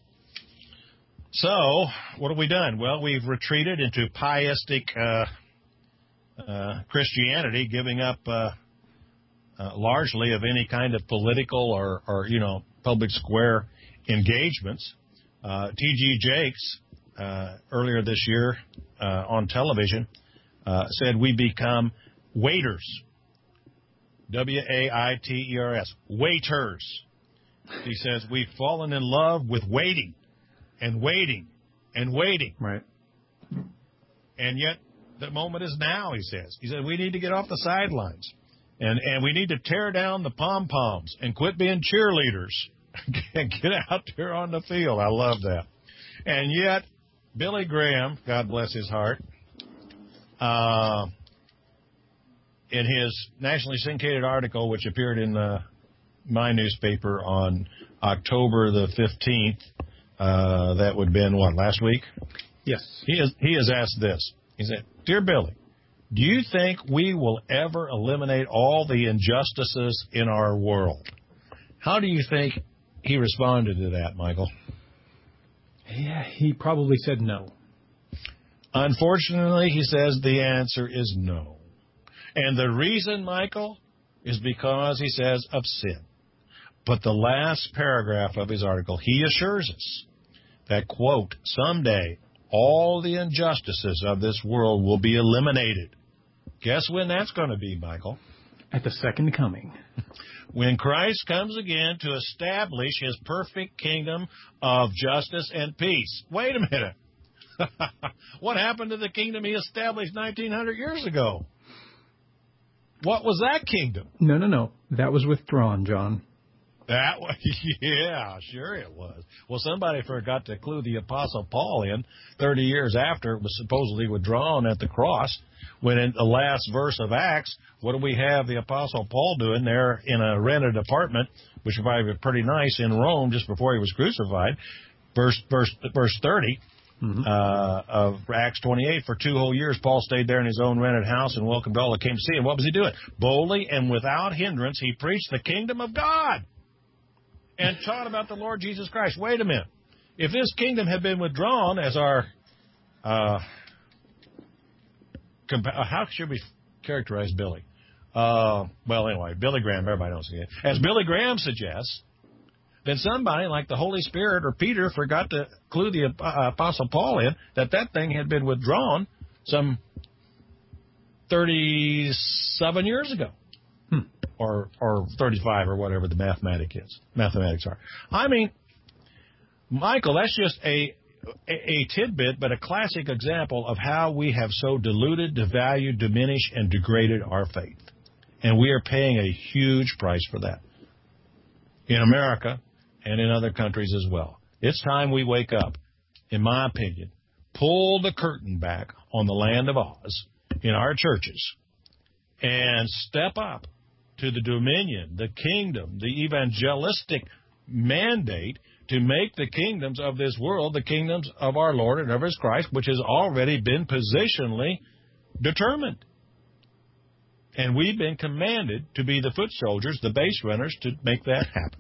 so what have we done? Well, we've retreated into pietistic uh, uh, Christianity, giving up uh, uh, largely of any kind of political or, or you know, public square engagements. Uh, T G Jakes uh, earlier this year uh, on television uh, said we become waiters. W A I T E R S, waiters. He says we've fallen in love with waiting and waiting and waiting. Right. And yet the moment is now, he says. He said we need to get off the sidelines and, and we need to tear down the pom-poms and quit being cheerleaders and get out there on the field. I love that. And yet Billy Graham, God bless his heart, uh, in his nationally syndicated article, which appeared in uh, my newspaper on October the fifteenth, uh, that would have been, what, last week? Yes. He has, he has asked this. He said, Dear Billy, do you think we will ever eliminate all the injustices in our world? How do you think he responded to that, Michael? Yeah, he probably said no. Unfortunately, he says the answer is no. And the reason, Michael, is because, he says, of sin. But the last paragraph of his article, he assures us that, quote, someday all the injustices of this world will be eliminated. Guess when that's going to be, Michael? At the second coming. When Christ comes again to establish his perfect kingdom of justice and peace. Wait a minute. What happened to the kingdom he established nineteen hundred years ago? What was that kingdom? No, no, no. That was withdrawn, John. That was, yeah, sure it was. Well, somebody forgot to clue the Apostle Paul in thirty years after it was supposedly withdrawn at the cross, when in the last verse of Acts, what do we have the Apostle Paul doing there in a rented apartment, which would probably be pretty nice, in Rome just before he was crucified? Verse, verse, verse thirty. Mm-hmm. Uh, of Acts twenty-eight, for two whole years Paul stayed there in his own rented house and welcomed all that came to see him. What was he doing? Boldly and without hindrance, he preached the kingdom of God and taught about the Lord Jesus Christ. Wait a minute. If this kingdom had been withdrawn as our, uh, compa- how should we characterize Billy? Uh, well, anyway, Billy Graham, everybody knows it. As Billy Graham suggests, then somebody like the Holy Spirit or Peter forgot to clue the uh, Apostle Paul in that that thing had been withdrawn some thirty-seven years ago. Hmm. Or or thirty-five or whatever the mathematic is. Mathematics are. I mean, Michael, that's just a, a a tidbit, but a classic example of how we have so diluted, devalued, diminished, and degraded our faith. And we are paying a huge price for that in America and in other countries as well. It's time we wake up, in my opinion, pull the curtain back on the land of Oz in our churches and step up to the dominion, the kingdom, the evangelistic mandate to make the kingdoms of this world the kingdoms of our Lord and of His Christ, which has already been positionally determined. And we've been commanded to be the foot soldiers, the base runners, to make that happen.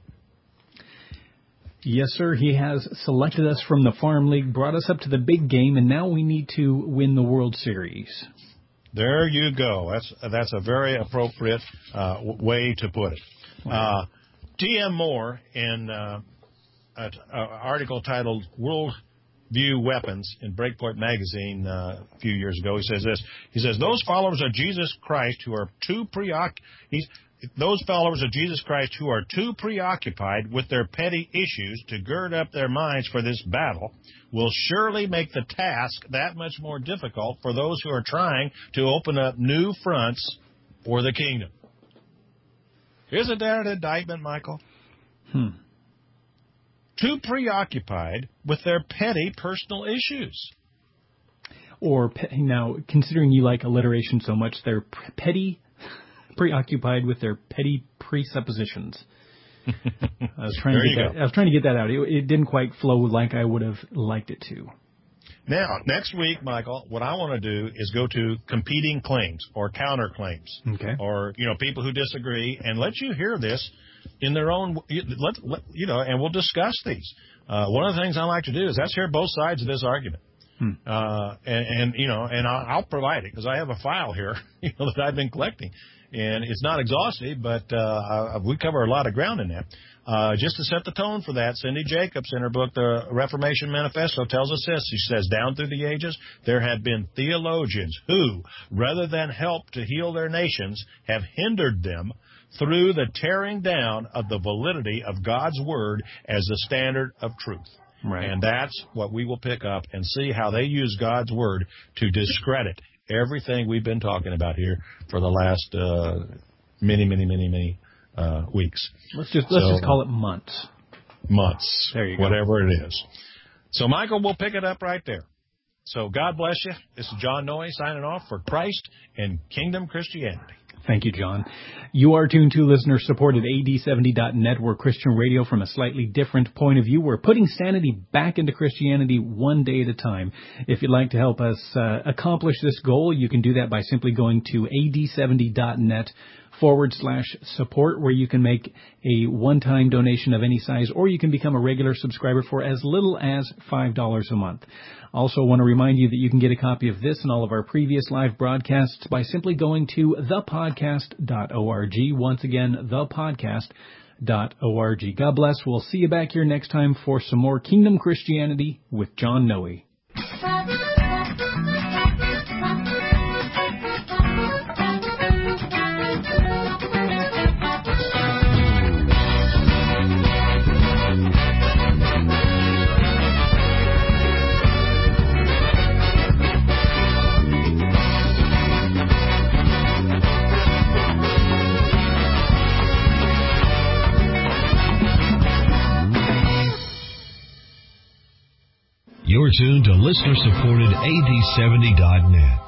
Yes, sir. He has selected us from the Farm League, brought us up to the big game, and now we need to win the World Series. There you go. That's that's a very appropriate uh, way to put it. Uh, T M Moore, in uh, an article titled World View Weapons in Breakpoint Magazine uh, a few years ago, he says this. He says, those followers of Jesus Christ who are too preoccupied, those followers of Jesus Christ who are too preoccupied with their petty issues to gird up their minds for this battle will surely make the task that much more difficult for those who are trying to open up new fronts for the kingdom. Isn't that an indictment, Michael? Hmm. Too preoccupied with their petty personal issues. Or, now, considering you like alliteration so much, they're petty, preoccupied with their petty presuppositions. I was trying to get that, I was trying to get that out. It, it didn't quite flow like I would have liked it to. Now, next week, Michael, what I want to do is go to competing claims or counterclaims, okay, or you know, people who disagree, and let you hear this in their own. Let, let you know, and we'll discuss these. Uh, one of the things I like to do is let's hear both sides of this argument. Hmm. Uh, and, and, you know, and I'll, I'll provide it because I have a file here, you know, that I've been collecting, and it's not exhaustive, but, uh, we cover a lot of ground in that. Uh, just to set the tone for that, Cindy Jacobs in her book, The Reformation Manifesto, tells us this. She says, down through the ages, there have been theologians who, rather than help to heal their nations, have hindered them through the tearing down of the validity of God's Word as the standard of truth. Right. And that's what we will pick up and see how they use God's Word to discredit everything we've been talking about here for the last uh, many, many, many, many uh, weeks. Let's just let's so, just call it months. Months. There you go. Whatever it is. So, Michael, we'll pick it up right there. So, God bless you. This is John Noe signing off for Christ and Kingdom Christianity. Thank you, John. You are tuned to listener-supported A D seventy dot net. We're Christian radio from a slightly different point of view. We're putting sanity back into Christianity one day at a time. If you'd like to help us uh, accomplish this goal, you can do that by simply going to A D seventy dot net forward slash support, where you can make a one-time donation of any size, or you can become a regular subscriber for as little as five dollars a month. Also want to remind you that you can get a copy of this and all of our previous live broadcasts by simply going to the podcast dot org. Once again, the podcast dot org. God bless. We'll see you back here next time for some more Kingdom Christianity with John Noe. You're tuned to listener-supported A D seventy dot net.